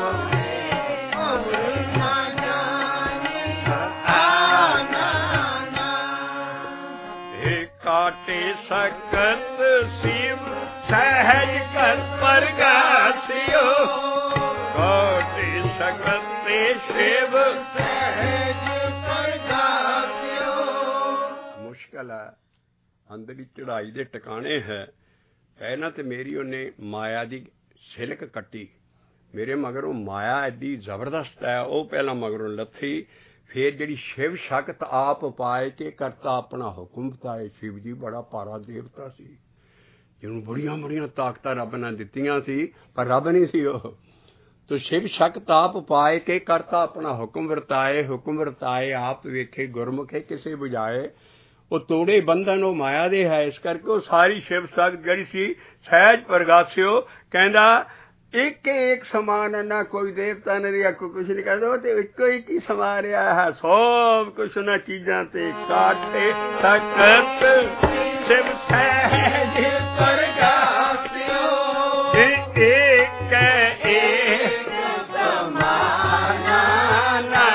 ਕਾਟੇ ਸਕਤ ਸਿਵ ਸਹਿਜ ਕਰ ਪ੍ਰਗਾਸਿਓ ਕਾਟੇ ਸਕਤ ਤੇ ਸ਼ਿਵ ਸਹਿਜ ਪ੍ਰਗਾਸਿਓ। ਮੁਸ਼ਕਲ ਹੈ ਅੰਦਰੀ ਚੜਾਈ ਦੇ ਟਿਕਾਣੇ ਹੈ। ਪਹਿਲਾਂ ਤੇ ਮੇਰੀ ਉਹਨੇ ਮਾਇਆ ਦੀ ਸਿਲਕ ਕੱਟੀ। ਮੇਰੇ ਮਗਰੋਂ ਮਾਇਆ ਐਡੀ ਜ਼ਬਰਦਸਤ ਹੈ ਉਹ ਪਹਿਲਾਂ ਮਗਰੋਂ ਲੱਥੀ। ਫਿਰ ਜਿਹੜੀ ਸ਼ਿਵ ਸ਼ਕਤ ਆਪ ਪਾਏ ਕੇ ਕਰਤਾ ਆਪਣਾ ਹੁਕਮ ਬਤਾਏ। ਸ਼ਿਵ ਜੀ ਬੜਾ ਭਾਰਾ ਦੇਵਤਾ ਸੀ ਜਿਹਨੂੰ ਬੜੀਆਂ ਬੜੀਆਂ ਤਾਕਤਾਂ ਰੱਬ ਨੇ ਦਿੱਤੀਆਂ ਸੀ ਪਰ ਰੱਬ ਨਹੀਂ ਸੀ ਉਹ। ਤੋ ਸ਼ਿਵ ਸ਼ਕਤ ਆਪ ਪਾਏ ਕੇ ਕਰਤਾ ਆਪਣਾ ਹੁਕਮ ਵਰਤਾਏ। ਹੁਕਮ ਵਰਤਾਏ ਆਪ ਵੇਖੇ ਗੁਰਮੁਖੇ ਕਿਸੇ ਬੁਝਾਏ। ਉਹ ਤੋੜੇ ਬੰਧਨ ਉਹ ਮਾਇਆ ਦੇ ਹੈ। ਇਸ ਕਰਕੇ ਉਹ ਸਾਰੀ ਸ਼ਿਵ ਸ਼ਕਤ ਜਿਹੜੀ ਸੀ ਸਹਿਜ ਪ੍ਰਗਾਸਿਓ। ਕਹਿੰਦਾ ਇੱਕ ਇੱਕ ਸਮਾਨ ਨਾ ਕੋਈ ਦੇਵਤਾ ਨੇ ਰਿਹਾ ਕੋਈ ਕੁਛ ਨਹੀਂ ਕਹਿੰਦਾ ਉਹ ਤੇ ਇੱਕੋ ਇੱਕ ਹੀ ਸਮਾ ਰਿਹਾ ਹੈ ਸਭ ਕੁਛ ਉਹਨਾਂ ਚੀਜ਼ਾਂ ਤੇ। ਕਾਟੇ ਸਕਤ ਸ਼ਿਵ ਸਹਿਜ ਪ੍ਰਗਾਸਿਓ ਇੱਕ ਇੱਕ ਸਮਾਨਾ ਨਾ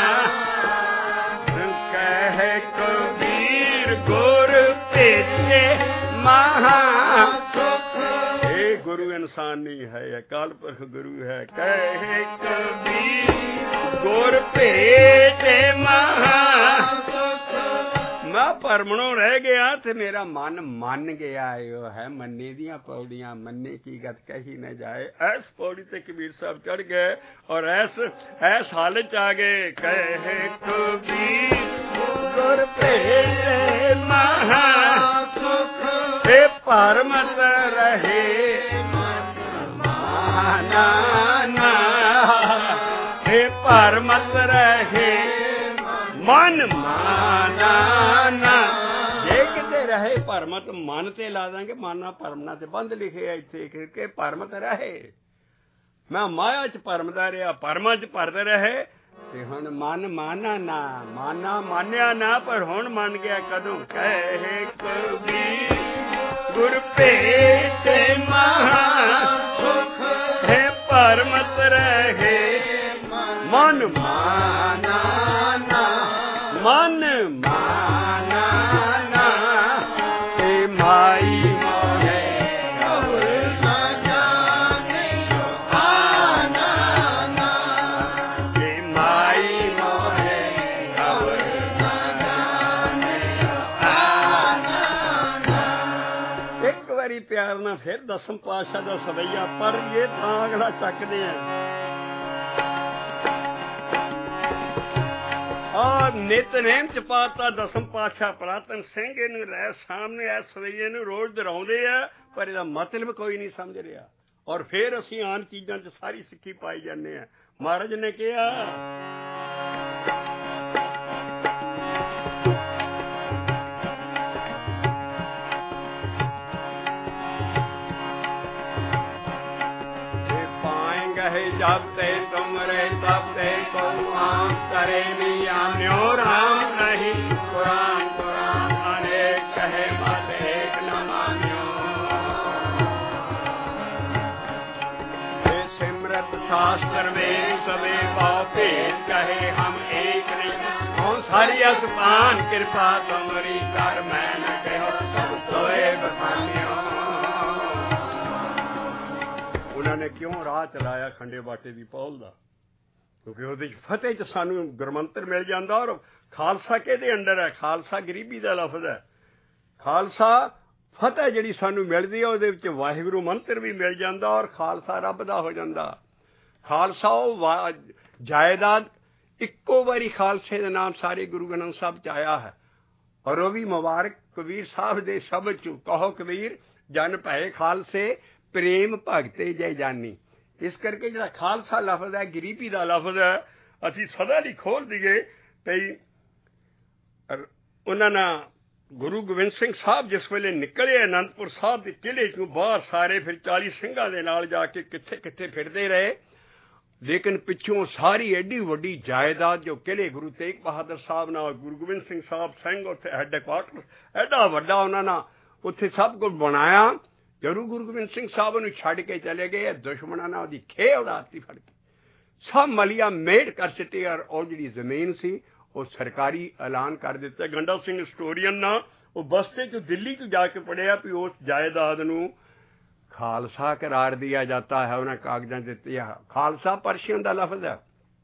ਕਹਿ ਕਬੀਰ ਗੁਰ ਭੇਜੇ ਮਹਾ ਗੁਰੂ ਇਨਸਾਨ ਨਹੀਂ ਹੈ ਅਕਾਲ ਪੁਰਖ ਗੁਰੂ ਹੈ। ਕਹੇ ਕਬੀਰ ਗੁਰ ਭੇਟੇ ਮਹਾ ਮੈਂ ਭਰਮਣੋਂ ਰਹਿ ਗਿਆ ਤੇ ਮੇਰਾ ਮਨ ਮੰਨ ਗਿਆ। ਉਹ ਹੈ ਮੰਨੇ ਦੀਆਂ ਪੌੜੀਆਂ ਮੰਨੇ ਕੀ ਗਤ ਕਹੀ ਨਾ ਜਾਏ। ਐਸ ਪੌੜੀ ਤੇ ਕਬੀਰ ਸਾਹਿਬ ਚੜ ਗਏ ਔਰ ਐਸ ਐਸ ਹਾਲਤ 'ਚ ਆ ਗਏ। ਕਹੇ ਕਬੀਰ ਗੁਰ ਭੇਟੇ ਮਹਾ ਤੇ ਭਰਮਤ ਰਹੇ ਨਾ ਨਾ ਇਹ ਭਰਮਤ ਰਹੇ ਮਨ ਮਾਨਾ ਨਾ। ਜੇ ਕਿਤੇ ਰਹੇ ਭਰਮਤ ਮਨ ਤੇ ਲਾ ਦਾਂਗੇ ਮਾਨਾ ਭਰਮਣਾ ਤੇ ਬੰਦ ਲਿਖਿਆ ਇੱਥੇ ਕਿ ਭਰਮਤ ਰਹੇ। ਮੈਂ ਮਾਇਆ 'ਚ ਭਰਮਦਾ ਰਿਹਾ ਭਰਮਾਂ 'ਚ ਭਰਦੇ ਰਹੇ ਤੇ ਹੁਣ ਮਨ ਮਾਨਾ ਨਾ ਮਾਨਾ ਮਾਨਿਆ ਨਾ ਪਰ ਹੁਣ ਮੰਨ ਗਿਆ ਕਦੋਂ। ਕਹੇ ਕਬੀਰ ਗੁਰ ਭੇਟੇ ਮਹਾ ਸੁਖ ਹੈ ਭਰਮਤ ਰਹੇ ਮਨ ਮਾਨਾ ਨਾ ਮਨ ਮਾਨਾ ਨਾ ਤੇ ਮਾਈ ਮੋਹੇ ਕਬਰ ਨਾ ਜਾਣੇ ਆਨਾ ਨਾ ਤੇ ਮਾਈ ਮੋਹੇ ਕਬਰ ਨਾ ਜਾਣੇ ਆਨਾ ਨਾ। ਇੱਕ ਵਾਰੀ ਪਿਆਰ ਨਾਲ ਫਿਰ ਦਸਮ ਪਾਤਸ਼ਾਹ ਦਾ ਸਵਈਆ ਪਰ ਇਹ ਤਾਂ ਅਗਲਾ ਚੱਕਦੇ ਆ ਔਰ ਨਿਤਨੇਮ ਚ ਪਾਤਾ ਦਸਮ ਪਾਤਸ਼ਾਹ ਪੁਰਾਤਨ ਸਿੰਘ ਇਹਨੂੰ ਲੈ ਸਾਹਮਣੇ ਐ ਸਵਈਏ ਨੂੰ ਰੋਜ਼ ਦੁਹਰਾਉਂਦੇ ਆ ਪਰ ਇਹਦਾ ਮਤਲਬ ਕੋਈ ਨਹੀਂ ਸਮਝ ਰਿਹਾ। ਔਰ ਫਿਰ ਅਸੀਂ ਆਨ ਚੀਜ਼ਾਂ ਚ ਸਾਰੀ ਸਿੱਖੀ ਪਾਈ ਜਾਂਦੇ ਆ। ਮਹਾਰਾਜ ਨੇ ਕਿਹਾ जब ते तुम रे तब ते को आम करे नियाम्यो राम नहीं कुरान कुरान अनेक कहे मत एक न मान्यो। सिमरत शास्त्र में सभी भाव भेद कहे हम एक नहीं कौन सारी असमान कृपा तुमरी कर मैं न कहो सब तोए बखानियो। ਉਹਨਾਂ ਨੇ ਕਿਉਂ ਰਾਹ ਚਲਾਇਆ ਖੰਡੇ ਬਾਟੇ ਦੀ ਪੌਲ ਦਾ ਕਿਉਂਕਿ ਉਹਦੇ 'ਚ ਫਤਿਹ 'ਚ ਸਾਨੂੰ ਗੁਰਮੰਤਰ ਮਿਲ ਜਾਂਦਾ ਔਰ ਖਾਲਸਾ ਕਿਹਦੇ ਅੰਡਰ ਹੈ? ਖਾਲਸਾ ਗਰੀਬੀ ਦਾ ਲਫ਼ਜ਼ ਹੈ। ਖਾਲਸਾ ਫਤਿਹ ਜਿਹੜੀ ਸਾਨੂੰ ਮਿਲਦੀ ਹੈ ਉਹਦੇ ਵਿੱਚ ਵਾਹਿਗੁਰੂ ਮੰਤਰ ਵੀ ਮਿਲ ਜਾਂਦਾ ਔਰ ਖਾਲਸਾ ਰੱਬ ਦਾ ਹੋ ਜਾਂਦਾ। ਖਾਲਸਾ ਉਹ ਜਾਇਦਾਦ ਇੱਕੋ ਵਾਰੀ ਖਾਲਸੇ ਦੇ ਨਾਮ ਸਾਰੇ ਗੁਰੂ ਗ੍ਰੰਥ ਸਾਹਿਬ 'ਚ ਆਇਆ ਹੈ ਔਰ ਉਹ ਵੀ ਮੁਬਾਰਕ ਕਬੀਰ ਸਾਹਿਬ ਦੇ ਸ਼ਬਦ 'ਚ, ਕਹੋ ਕਬੀਰ ਜਨ ਭਏ ਖਾਲਸੇ ਪ੍ਰੇਮ ਭਗਤੇ ਜੈ ਜਾਨੀ। ਇਸ ਕਰਕੇ ਜਿਹੜਾ ਖਾਲਸਾ ਲਫ਼ਜ਼ ਹੈ ਗਰੀਬੀ ਦਾ ਲਫ਼ਜ਼ ਹੈ। ਅਸੀਂ ਸਦਾ ਲਈ ਖੋਲ੍ਹ ਦਈਏ ਭਈ ਉਹਨਾਂ ਨਾਲ ਗੁਰੂ ਗੋਬਿੰਦ ਸਿੰਘ ਸਾਹਿਬ ਜਿਸ ਵੇਲੇ ਨਿਕਲੇ ਅਨੰਦਪੁਰ ਸਾਹਿਬ ਦੇ ਕਿਲ੍ਹੇ 'ਚੋਂ ਬਾਹਰ ਸਾਰੇ ਫਿਰ ਚਾਲੀ ਸਿੰਘਾਂ ਦੇ ਨਾਲ ਜਾ ਕੇ ਕਿੱਥੇ ਕਿੱਥੇ ਫਿਰਦੇ ਰਹੇ, ਲੇਕਿਨ ਪਿੱਛੋਂ ਸਾਰੀ ਐਡੀ ਵੱਡੀ ਜਾਇਦਾਦ ਜੋ ਕਿਲ੍ਹੇ ਗੁਰੂ ਤੇਗ ਬਹਾਦਰ ਸਾਹਿਬ ਨਾਲ ਗੁਰੂ ਗੋਬਿੰਦ ਸਿੰਘ ਸਾਹਿਬ ਸਿੰਘ ਉੱਥੇ ਹੈੱਡਕੁਆਟਰ ਐਡਾ ਵੱਡਾ ਉਹਨਾਂ ਨਾਲ ਉੱਥੇ ਸਭ ਕੁਝ ਬਣਾਇਆ। ਜਦੋਂ ਗੁਰੂ ਗੋਬਿੰਦ ਸਿੰਘ ਸਾਹਿਬ ਉਹਨੂੰ ਛੱਡ ਕੇ ਚਲੇ ਗਏ ਦੁਸ਼ਮਣਾਂ ਨਾਲ ਉਹਦੀ ਖੇਹ ਉਡਾਤੀ ਫੜ ਕੇ, ਸਭ ਮਲੀਆ ਮੇੜ ਕਰ ਸਿੱਟੀ ਔਰ ਉਹ ਜਿਹੜੀ ਜ਼ਮੀਨ ਸੀ ਉਹ ਸਰਕਾਰੀ ਐਲਾਨ ਕਰ ਦਿੱਤਾ। ਗੰਡਾ ਸਿੰਘ ਹਿਸਟੋਰੀਅਨ ਨਾਲ ਉਹ ਬਸਤੇ 'ਚ ਦਿੱਲੀ 'ਚ ਜਾ ਕੇ ਪੜ੍ਹਿਆ ਵੀ ਉਸ ਜਾਇਦਾਦ ਨੂੰ ਖਾਲਸਾ ਕਰਾਰ ਦਿਆ ਜਾਤਾ ਹੈ। ਉਹਨਾਂ ਕਾਗਜ਼ਾਂ ਦਿੱਤੇ ਖਾਲਸਾ ਪਰਸ਼ੀਅਨ ਦਾ ਲਫ਼ਜ਼ ਹੈ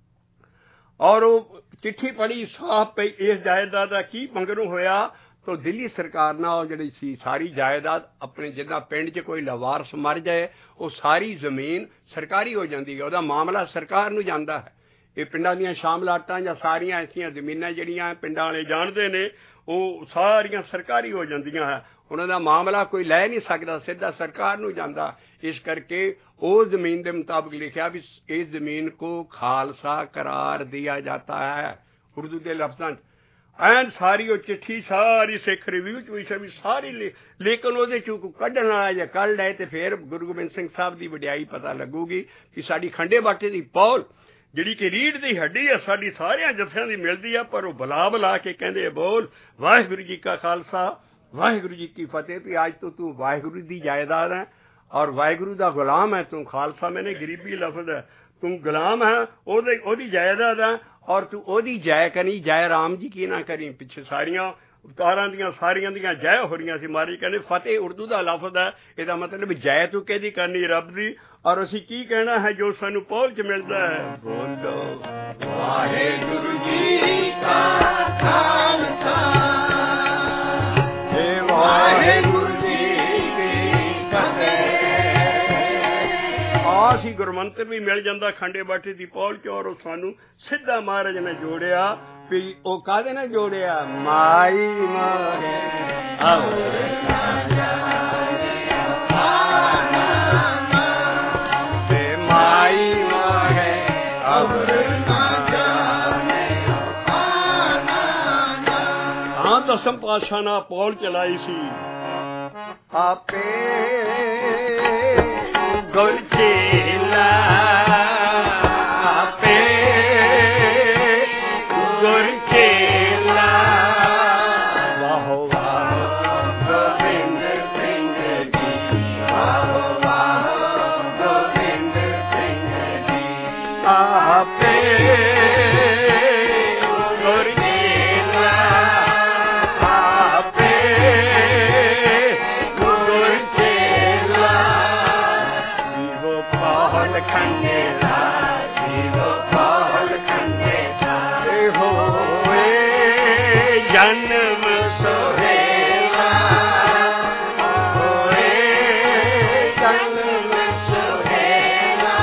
ਔਰ ਉਹ ਚਿੱਠੀ ਪੜ੍ਹੀ ਸਾਫ਼ ਪਈ ਇਸ ਜਾਇਦਾਦ ਦਾ ਕੀ ਮੰਗਰੋਂ ਹੋਇਆ ਤਾਂ ਦਿੱਲੀ ਸਰਕਾਰ ਨਾਲ ਉਹ ਜਿਹੜੀ ਸੀ ਸਾਰੀ ਜਾਇਦਾਦ ਆਪਣੇ ਜਿੱਦਾਂ ਪਿੰਡ 'ਚ ਕੋਈ ਲਵਾਰਸ ਮਰ ਜਾਏ ਉਹ ਸਾਰੀ ਜ਼ਮੀਨ ਸਰਕਾਰੀ ਹੋ ਜਾਂਦੀ ਹੈ, ਉਹਦਾ ਮਾਮਲਾ ਸਰਕਾਰ ਨੂੰ ਜਾਂਦਾ ਹੈ। ਇਹ ਪਿੰਡਾਂ ਦੀਆਂ ਸ਼ਾਮਲਾਟਾਂ ਜਾਂ ਸਾਰੀਆਂ ਐਸੀਆਂ ਜ਼ਮੀਨਾਂ ਜਿਹੜੀਆਂ ਪਿੰਡਾਂ ਵਾਲੇ ਜਾਣਦੇ ਨੇ ਉਹ ਸਾਰੀਆਂ ਸਰਕਾਰੀ ਹੋ ਜਾਂਦੀਆਂ ਹੈ, ਉਹਨਾਂ ਦਾ ਮਾਮਲਾ ਕੋਈ ਲੈ ਨਹੀਂ ਸਕਦਾ, ਸਿੱਧਾ ਸਰਕਾਰ ਨੂੰ ਜਾਂਦਾ। ਇਸ ਕਰਕੇ ਉਹ ਜ਼ਮੀਨ ਦੇ ਮੁਤਾਬਕ ਲਿਖਿਆ ਵੀ ਇਸ ਜ਼ਮੀਨ ਕੋ ਖਾਲਸਾ ਕਰਾਰ ਦਿਆ ਜਾਤਾ ਹੈ ਉਰਦੂ ਦੇ ਲਫ਼ਜ਼ਾਂ 'ਚ। ਐਨ ਸਾਰੀ ਉਹ ਚਿੱਠੀ ਸਾਰੀ ਸਿੱਖ ਰਿਵਿਊ 'ਚ ਵੀ ਵੀ ਸਾਰੀ, ਲੇਕਿਨ ਉਹਦੇ 'ਚੋਂ ਕੱਢਣ ਵਾਲਾ ਜੇ ਕੱਢ ਲਏ ਤੇ ਫਿਰ ਗੁਰੂ ਗੋਬਿੰਦ ਸਿੰਘ ਸਾਹਿਬ ਦੀ ਵਡਿਆਈ ਪਤਾ ਲੱਗੂਗੀ ਕਿ ਸਾਡੀ ਖੰਡੇ ਬਾਟੇ ਦੀ ਪੌਲ ਜਿਹੜੀ ਕਿ ਰੀੜ੍ਹ ਦੀ ਹੱਡੀ ਹੈ ਸਾਡੀ ਸਾਰਿਆਂ ਜੱਥਿਆਂ ਦੀ ਮਿਲਦੀ ਆ, ਪਰ ਉਹ ਬੁਲਾ ਬੁਲਾ ਕੇ ਕਹਿੰਦੇ ਬੋਲ ਵਾਹਿਗੁਰੂ ਜੀ ਕਾ ਖਾਲਸਾ ਵਾਹਿਗੁਰੂ ਜੀ ਕੀ ਫਤਿਹ ਵੀ ਅੱਜ ਤੋਂ ਤੂੰ ਵਾਹਿਗੁਰੂ ਦੀ ਜਾਇਦਾਦ ਹੈ ਔਰ ਵਾਹਿਗੁਰੂ ਦਾ ਗੁਲਾਮ ਹੈ ਤੂੰ। ਖਾਲਸਾ ਮੈਨੇ ਗਰੀਬੀ ਲਫ਼ਜ਼ ਹੈ, ਤੂੰ ਗੁਲਾਮ ਹੈ ਉਹਦੇ ਉਹਦੀ ਜਾਇਦਾਦ ਹੈ ਔਰ ਤੂੰ ਉਹਦੀ ਜੈ ਕਰੀ, ਜੈ ਰਾਮ ਜੀ ਕੀ ਨਾ ਕਰੀ। ਪਿੱਛੇ ਸਾਰੀਆਂ ਅਵਤਾਰਾਂ ਦੀਆਂ ਸਾਰੀਆਂ ਦੀਆਂ ਜੈ ਹੋ ਰਹੀਆਂ ਸੀ। ਮਾਰੀ ਕਹਿੰਦੇ ਫਤਿਹ ਉਰਦੂ ਦਾ ਲਫ਼ਜ਼ ਹੈ, ਇਹਦਾ ਮਤਲਬ ਜੈ ਤੂੰ ਕਿਹਦੀ ਕਰਨੀ ਰੱਬ ਦੀ ਔਰ ਅਸੀਂ ਕੀ ਕਹਿਣਾ ਹੈ ਜੋ ਸਾਨੂੰ ਪੌਲ 'ਚ ਮਿਲਦਾ ਹੈ। ਬੋਲੋ ਵਾਹਿਗੁਰੂ ਜੀ ਕਾ ਖਾਲਸਾ ਵਾਹਿਗੁਰੂ ਜੀ ਕੀ ਫਤਿਹ। ਆਹ ਹੀ ਗੁਰਮੰਤਰ ਵੀ ਮਿਲ ਜਾਂਦਾ ਖੰਡੇ ਬਾਟੇ ਦੀ ਪੌਲ 'ਚ ਔਰ ਉਹ ਸਾਨੂੰ ਸਿੱਧਾ ਮਹਾਰਾਜ ਨੇ ਜੋੜਿਆ ਵੀ ਉਹ ਕਾਹਦੇ ਨਾਲ ਜੋੜਿਆ ਮਾਈ ਮੋਰੇ ਤੇ ਮਾਈ ਮੋਰੇ ਹਾਂ ਦਸਮ ਪਾਤਸ਼ਾਹ ਨਾਲ ਪੌਲ ਚਲਾਈ ਸੀ ਆਪੇ ਗੁਰ ਚੇਲਾ ਆਪੇ ਗੁਰ ਚੇਲਾ ਵਾਹੋ ਵਾਹੋ ਗੋਬਿੰਦ ਸਿੰਘ ਜੀ ਵਾਹੋ ਵਾਹੋ ਗੋਬਿੰਦ ਸਿੰਘ ਜੀ ਆਪੇ ਗੁਰ ਚੇਲਾ ਆਪੇ ਗੁਰ ਚੇਲਾ ਜੀਵੋ ਪਾਹਲ ਖੰਡੇ ਦਾ ਜੀਵੋ ਪਾਹਲ ਖੰਡੇ ਦਾ ਹੋਏ ਜਨਮ ਸੁਹੇਲਾ ਹੋਏ ਜਨਮ ਸੁਹੇਲਾ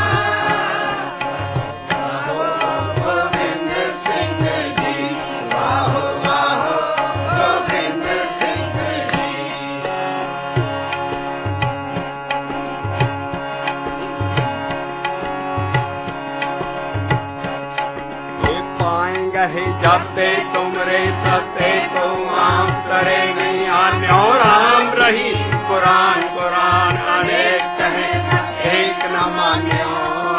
ਵਾਹੋ ਗੋਬਿੰਦ ਸਿੰਘ ਜੀ ਵਾਹੋ ਵਾਹੋ ਗੋਬਿੰਦ ਸਿੰਘ ਜੀ। पाएंगे जाते तुमरे तते तो आम करेंगे आन्यो राम रही कुरान कुरान अनेक कहे एक न मान्यो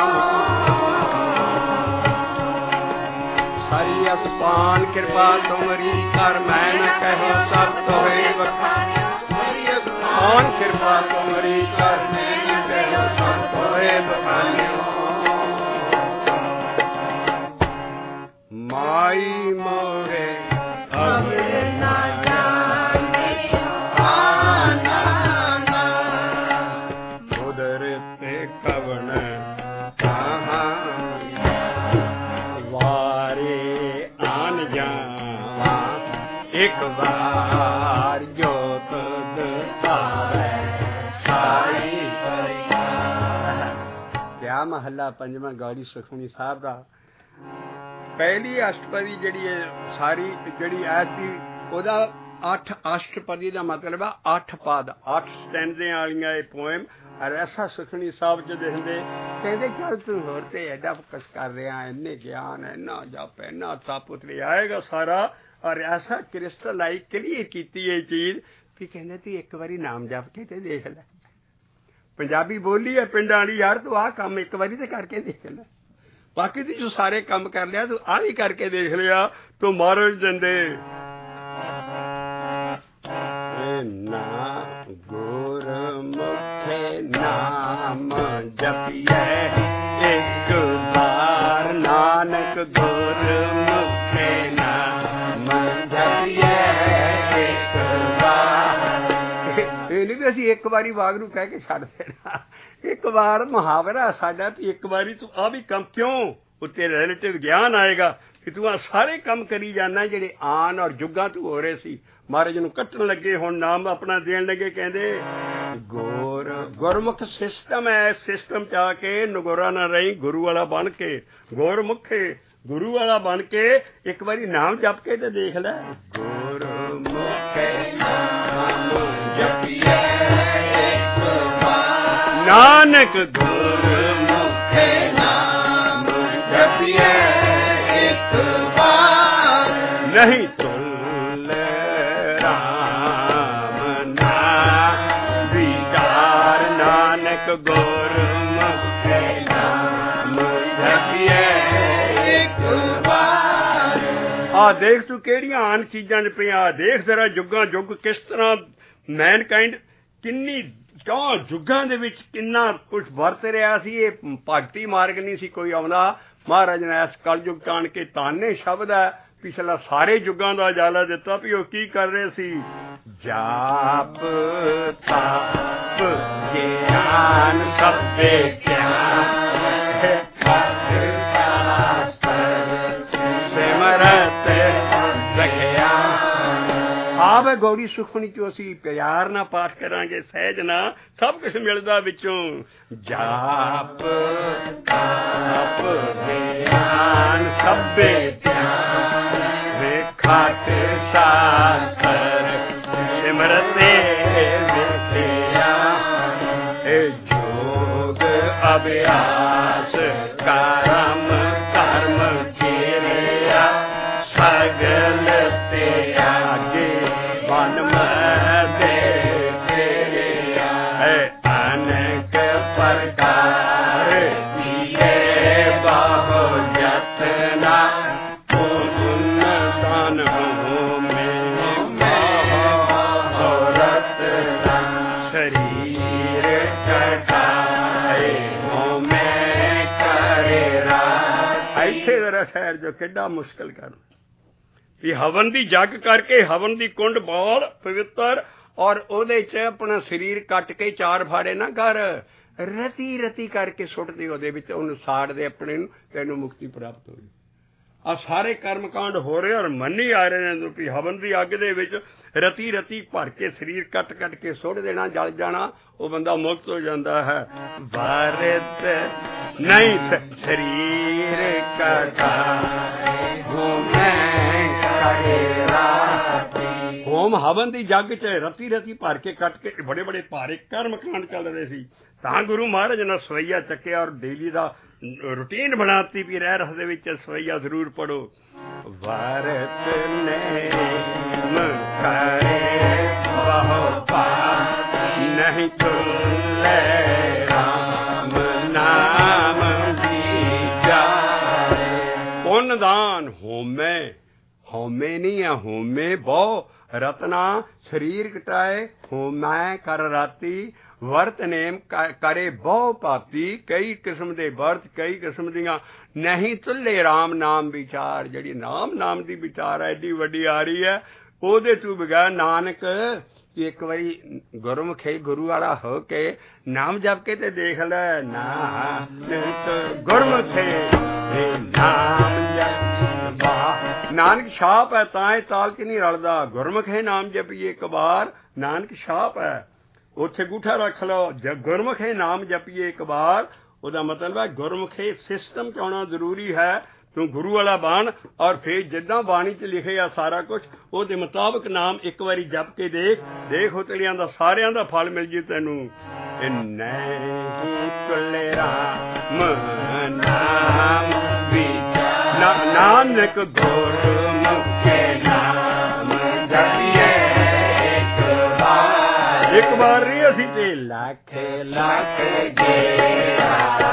सारी असपान कृपा तुमरी कर मैं न कहो सब तोहे बखान्यो सारी असपान कृपा तुमरी कर मैं न कहो सब तोहे बखान्यो माई मोरे अब ना जाने आना ना उधर पे कवन कहाँ वारे आन जान ਵਾਰ ਜੋਤ ਦਿਖਾਵੇ ਸਾਈ ਪਰਿਵਾਰ। ਕਿਆ ਮਹੱਲਾ ਪੰਜਵਾਂ ਗੌਰੀ ਸੁਖਮਨੀ ਸਾਹਿਬ ਦਾ। ਪਹਿਲੀ ਅਸ਼ਟਪਦੀ ਜਿਹੜੀ ਹੈ ਸਾਰੀ ਜਿਹੜੀ ਐਤੀ ਉਹਦਾ ਅੱਠ ਅਸ਼ਟਪਦੀ ਦਾ ਮਤਲਬ ਆ ਅੱਠ ਪਦ ਅੱਠ ਸਟੈਂਡਿਆਂ ਵਾਲੀਆਂ ਇਹ ਪੋਇਮ। ਔਰ ਐਸਾ ਸੁਖਮਨੀ ਸਾਹਿਬ ਚ ਦੇਖਦੇ ਕਹਿੰਦੇ ਚੱਲ ਤੂੰ ਹੋਰ ਤੇ ਐਡਾ ਕੁਛ ਕਰ ਰਿਹਾ ਇੰਨੇ ਗਿਆਨ ਇੰਨਾ ਜਪ ਇੰਨਾ ਤਪ ਉਤਰੇ ਆਏਗਾ ਸਾਰਾ। ਔਰ ਐਸਾ ਕ੍ਰਿਸਟਲਾਈਜ਼ ਕਲੀਅਰ ਕੀਤੀ ਇਹ ਚੀਜ਼ ਵੀ ਕਹਿੰਦੇ ਤੂੰ ਇੱਕ ਵਾਰੀ ਨਾਮ ਜਪ ਕੇ ਤੇ ਦੇਖ ਲੈ। ਪੰਜਾਬੀ ਬੋਲੀ ਹੈ ਪਿੰਡਾਂ ਵਾਲੀ ਯਾਰ ਤੂੰ ਆਹ ਕੰਮ ਇੱਕ ਵਾਰੀ ਤੇ ਕਰਕੇ ਦੇਖ ਲੈ। ਬਾਕੀ ਤੂੰ ਜੋ ਸਾਰੇ ਕੰਮ ਕਰ ਲਿਆ ਤੂੰ ਆਹ ਵੀ ਕਰਕੇ ਦੇਖ ਲਿਆ ਤੂੰ ਮਹਾਰਾਜ ਦਿੰਦੇ ਨਾ ਗੁਰਮੁਖੇ ਨਾਮ ਜਪੀਏ ਇੱਕ ਵਾਰ ਨਾਨਕ ਗੁਰਮੁਖੇ ਨਾਮ ਜਪੀਏ ਇੱਕ ਵਾਰ। ਇਹ ਨਹੀਂ ਵੀ ਅਸੀਂ ਇੱਕ ਵਾਰੀ ਵਾਹਿਗੁਰੂ ਕਹਿ ਕੇ ਛੱਡ ਦੇਣਾ। ਇੱਕ ਵਾਰ ਮੁਹਾਵਰਾ ਸਾਡਾ ਤੇ ਇੱਕ ਵਾਰੀ ਤੂੰ ਆ ਵੀ ਕੰਮ ਕਿਉਂ ਉੱਤੇ ਰਿਲੇਟਿਵ ਗਿਆਨ ਆਏਗਾ ਕਿ ਤੂੰ ਆ ਸਾਰੇ ਕੰਮ ਕਰੀ ਜਾਣਾ ਜਿਹੜੇ ਆਨ ਔਰ ਜੁੱਗਾਂ ਤੂੰ ਹੋ ਰਹੇ ਸੀ। ਮਹਾਰਾਜ ਨੂੰ ਕੱਟਣ ਲੱਗੇ ਹੁਣ ਨਾਮ ਆਪਣਾ ਦੇਣ ਲੱਗੇ ਕਹਿੰਦੇ ਗੁਰ ਗੁਰਮੁਖ ਸਿਸਟਮ ਹੈ। ਸਿਸਟਮ ਚ ਆ ਕੇ ਨਗੋਰਾ ਨਾ ਰਹੀ ਗੁਰੂ ਵਾਲਾ ਬਣ ਕੇ ਗੁਰਮੁਖੇ ਗੁਰੂ ਵਾਲਾ ਬਣ ਕੇ ਇੱਕ ਵਾਰੀ ਨਾਮ ਜਪ ਕੇ ਤੇ ਦੇਖ ਲੈ। ਗੁਰਮੁਖੇ ਨਾਮ ਜਪੀਏ ਨਾਨਕ ਗੁਰਮੁਖੇ ਨਾਮ ਜਪੀਏ ਇੱਕ ਵਾਰ ਨਹੀਂ ਤੁਲ ਰਾਮ ਨਾਮ ਵਿਚਾਰ ਨਾਨਕ ਗੁਰਮੁਖੇ ਨਾਮ ਜਪੀਏ ਇੱਕ ਵਾਰ। ਆ ਦੇਖ ਤੂੰ ਕਿਹੜੀਆਂ ਆਨ ਚੀਜ਼ਾਂ ਚ ਪਈਆਂ। ਦੇਖ ਜ਼ਰਾ ਜੁੱਗਾਂ ਜੁੱਗ ਕਿਸ ਤਰ੍ਹਾਂ ਮੈਨਕਾਇੰਡ ਕਿੰਨੀ ਚੌਂ ਜੁੱਗਾਂ ਦੇ ਵਿੱਚ ਕਿੰਨਾ ਕੁਛ ਵਰਤ ਰਿਹਾ ਸੀ। ਇਹ ਭਗਤੀ ਮਾਰਗ ਨਹੀਂ ਸੀ ਕੋਈ ਆਉਂਦਾ। ਮਹਾਰਾਜ ਨੇ ਇਸ ਕਲਯੁਗ ਕਾਣ ਕੇ ਤਾਨੇ ਸ਼ਬਦ ਹੈ ਪਿਛਲਾ ਸਾਰੇ ਯੁੱਗਾਂ ਦਾ ਉਜਾਲਾ ਦਿੱਤਾ ਵੀ ਉਹ ਕੀ ਕਰ ਰਹੇ ਸੀ। ਜਾਪ ਤਪ ਗਿਆਨ ਸਭੇ ਗਿਆਨ ਸਿਮਰਤ ਰਖਿਆ। ਆਪ ਗੌਰੀ ਸੁਖਮਨੀ ਚੋਂ ਅਸੀਂ ਪਿਆਰ ਨਾਲ ਪਾਠ ਕਰਾਂਗੇ ਸਹਿਜ ਨਾਲ ਸਭ ਕੁਛ ਮਿਲਦਾ ਵਿੱਚੋਂ। ਜਾਪ ਤਪ ਗਿਆਨ ਸਭੇ ਗਿਆਨ ਵੇਖਾਟ ਸਾਸਰ ਸਿਮਰਤੇ ਵੇਖਿਆ। ਇਹ ਜੋਗ ਅਭਿਆਸ ਕਰਮ ਕਰਮ ਕੀਰਿਆ ਸਗਲ ਤੇ ਆਗੇ ਬਨ ਮੈਂ ਦੇਖਿਆ। ਅਨੇਕ ਪ੍ਰਕਾਰ ਕੀਏ ਬਾਹੋ ਜਤਨਾ ਪੁੰਨ ਤਨ ਹੋ ਮੇ ਮਾਹ ਰਤਨਾ ਸਰੀਰ ਕਟਾਏ ਹੋ ਮੈਂ ਕਰੇ ਰਾਤ। ਇੱਥੇ ਜ਼ਰਾ ਠਹਿਰ ਜੋ ਕਿੱਡਾ ਮੁਸ਼ਕਿਲ ਕਰ ਵੀ ਹਵਨ ਦੀ ਜੱਗ ਕਰਕੇ ਹਵਨ ਦੀ ਕੁੰਡ ਬਹੁਤ ਪਵਿੱਤਰ ਔਰ ਉਹਦੇ ਚ ਆਪਣਾ ਸਰੀਰ ਕੱਟ ਕੇ ਚਾਰ ਫਾੜੇ ਨਾ ਕਰ ਰਤੀ ਰਤੀ ਕਰਕੇ ਸੁੱਟਦੇ ਉਹਦੇ ਵਿੱਚ ਉਹਨੂੰ ਸਾੜਦੇ ਆਪਣੇ ਨੂੰ ਤੈਨੂੰ ਮੁਕਤੀ ਪ੍ਰਾਪਤ ਹੋਈ। ਆ ਸਾਰੇ ਕਰਮ ਕਾਂਡ ਹੋ ਰਹੇ ਔਰ ਮੰਨੀ ਆ ਰਹੇ ਨੇ ਵੀ ਹਵਨ ਦੀ ਅੱਗ ਦੇ ਵਿੱਚ ਰਤੀ ਰਤੀ ਭਰ ਕੇ ਸਰੀਰ ਕੱਟ ਕੱਟ ਕੇ ਸੁੱਟ ਦੇਣਾ ਜਲ ਜਾਣਾ ਉਹ ਬੰਦਾ ਮੁਕਤ ਹੋ ਜਾਂਦਾ ਹੈ। ਵਾਰਿਤ ਨਹੀਂ ਸਰੀਰ ਕਟਾਏ ਹੋਮ ਹਵਨ ਦੀ ਜੱਗ ਚ ਰਤੀ ਰਤੀ ਭਰ ਕੇ ਕੱਟ ਕੇ ਬੜੇ ਬੜੇ ਭਾਰੇ ਕਰਮ ਕਾਂਡ ਚੱਲ ਰਹੇ ਸੀ। ਤਾਂ ਗੁਰੂ ਮਹਾਰਾਜ ਨੇ ਸਵਈਆ ਚੱਕਿਆ ਔਰ ਡੇਲੀ ਦਾ ਰੂਟੀਨ ਬਣਾਤੀ ਵੀ ਰਹਿ ਰਸ ਦੇ ਵਿੱਚ ਸਵਈਆ ਜ਼ਰੂਰ ਪੜੋ। ਵਾਰਤ ਨੇਮ ਕਰੇ ਬਹੁ ਪਾਪ ਨਹੀਂ ਤੁਲੇ ਰਾਮ ਨਾਮ ਵਿਚਾਰੇ। ਪੁੰਨ ਦਾਨ ਹੋਮੇ ਹੋਮੇ ਨਹੀਂ ਹੈ ਹੋਮੇ ਬਹੁ ਰਤਨਾ ਸਰੀਰ ਕਟਾਏ ਹੋਮੈ ਕਰ ਰਾਤੀ ਵਰਤ ਨੇਮ ਕਰੇ ਬਹੁ ਪਾਪੀ। ਕਈ ਕਿਸਮ ਦੇ ਵਰਤ ਕਈ ਕਿਸਮ ਦੀਆਂ ਨਹੀਂ ਤੁਲੇ ਰਾਮ ਨਾਮ ਵਿਚਾਰ। ਜਿਹੜੀ ਰਾਮ ਨਾਮ ਦੀ ਵਿਚਾਰ ਹੈ ਐਡੀ ਵੱਡੀ ਆ ਰਹੀ ਹੈ ਉਹਦੇ ਤੋਂ ਬਗੈਰ ਨਾਨਕ ਇੱਕ ਵਾਰੀ ਗੁਰਮੁਖੇ ਗੁਰੂ ਵਾਲਾ ਹੋ ਕੇ ਨਾਮ ਜਪ ਕੇ ਤੇ ਦੇਖ ਲੈ। ਨਾਨਕ ਗੁਰਮੁਖੇ ਨਾਮ ਜਪ ਨਾਨਕ ਛਾਪ ਹੈ ਤਾਂ ਇਹ ਤਾਲ ਚ ਨਹੀਂ ਰਲਦਾ। ਗੁਰਮੁਖ ਹੈ ਨਾਮ ਜਪੀਏ ਇੱਕ ਵਾਰ, ਨਾਨਕ ਛਾਪ ਹੈ ਉੱਥੇ ਗੂਠਾ ਰੱਖ ਲਓ। ਗੁਰਮੁਖ ਹੈ ਨਾਮ ਜਪੀਏ ਇੱਕ ਵਾਰ, ਉਹਦਾ ਮਤਲਬ ਹੈ ਗੁਰਮੁਖੇ ਸਿਸਟਮ ਚ ਆਉਣਾ ਜ਼ਰੂਰੀ ਹੈ। ਤੂੰ ਗੁਰੂ ਵਾਲਾ ਬਣ ਔਰ ਫਿਰ ਜਿੱਦਾਂ ਬਾਣੀ ਚ ਲਿਖਿਆ ਸਾਰਾ ਕੁਛ ਉਹਦੇ ਮੁਤਾਬਕ ਨਾਮ ਇੱਕ ਵਾਰੀ ਜਪ ਕੇ ਦੇਖ, ਦੇਖ ਉਤਲਿਆਂ ਦਾ ਸਾਰਿਆਂ ਦਾ ਫਲ ਮਿਲ ਜੂ ਤੈਨੂੰ। ਨਹੀਂ ਤੁਲੇ ਰਾਮ ਨਾਮ ਵਿਚਾਰ, ਨਾਨਕ ਗੁਰਮੁਖੇ ਨਾਮ ਜਪੀਏ ਇੱਕ ਵਾਰ, ਇੱਕ ਵਾਰ ਨਹੀਂ ਅਸੀਂ ਤੇ ਲੱਖ ਲੱਖ ਜਿਹੜਾ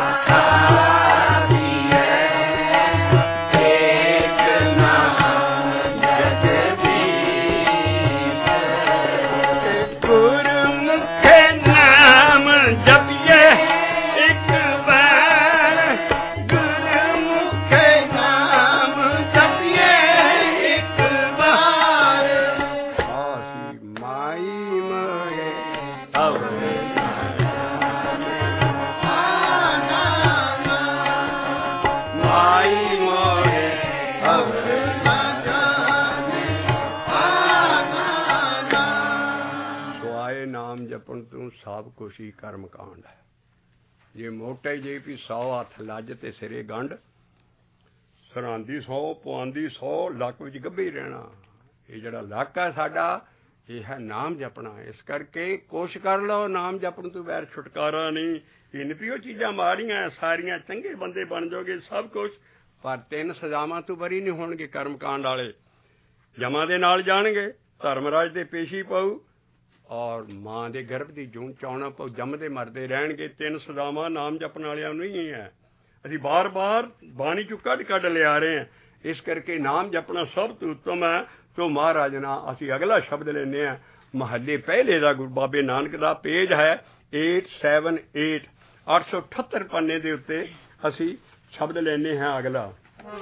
ਸਭ ਕੁਛ ਹੀ ਕਰਮ ਕਾਂਡ ਹੈ। ਜੇ ਮੋਟੇ ਜੇ ਵੀ ਸੌ ਹੱਥ ਲੱਜ ਤੇ ਸਿਰੇ ਗੰਢ, ਸਰਾਂਦੀ ਸੌ ਪੁਆਂਦੀ ਸੌ, ਲੱਕ ਵਿੱਚ ਗੱਭੇ ਰਹਿਣਾ। ਇਹ ਜਿਹੜਾ ਲੱਕ ਹੈ ਸਾਡਾ ਇਹ ਹੈ ਨਾਮ ਜਪਣਾ। ਇਸ ਕਰਕੇ ਕੋਸ਼ਿਸ਼ ਕਰ ਲਓ ਨਾਮ ਜਪਣ ਤੋਂ ਬਗੈਰ ਛੁਟਕਾਰਾ ਨਹੀਂ। ਇਹ ਨਹੀਂ ਵੀ ਉਹ ਚੀਜ਼ਾਂ ਮਾੜੀਆਂ ਸਾਰੀਆਂ, ਚੰਗੇ ਬੰਦੇ ਬਣ ਜਾਓਗੇ ਸਭ ਕੁਛ, ਪਰ ਤਿੰਨ ਸਜ਼ਾਵਾਂ ਤੋਂ ਬਰੀ ਨਹੀਂ ਹੋਣਗੇ ਕਰਮ ਕਾਂਡ ਵਾਲੇ। ਜਮਾਂ ਦੇ ਨਾਲ ਜਾਣਗੇ, ਧਰਮਰਾਜ ਦੇ ਪੇਸ਼ੀ ਪਾਊ ਔਰ ਮਾਂ ਦੇ ਗਰਭ ਦੀ ਜੂਨ ਚਾਉਣਾ ਪਊ, ਜੰਮਦੇ ਮਰਦੇ ਰਹਿਣਗੇ। ਤਿੰਨ ਸਜ਼ਾਵਾਂ ਨਾਮ ਜਪਣ ਵਾਲਿਆਂ ਨੂੰ ਹੀ ਹੈ। ਅਸੀਂ ਬਾਰ ਬਾਰ ਬਾਣੀ ਚੋਂ ਕੱਢ ਕੱਢ ਲਿਆ ਰਹੇ ਹਾਂ। ਇਸ ਕਰਕੇ ਨਾਮ ਜਪਣਾ ਸਭ ਤੋਂ ਉੱਤਮ ਹੈ। ਤੋ ਮਹਾਰਾਜ ਨਾਲ ਅਸੀਂ ਅਗਲਾ ਸ਼ਬਦ ਲੈਂਦੇ ਹਾਂ ਮਹੱਲੇ ਪਹਿਲੇ ਦਾ, ਗੁਰੂ ਬਾਬੇ ਨਾਨਕ ਦਾ, ਪੇਜ ਹੈ ਏਟ ਸੈਵਨ ਏਟ, ਅੱਠ ਸੌ ਅਠੱਤਰ ਪੰਨੇ ਦੇ ਉੱਤੇ ਅਸੀਂ ਸ਼ਬਦ ਲੈਂਦੇ ਹਾਂ ਅਗਲਾ।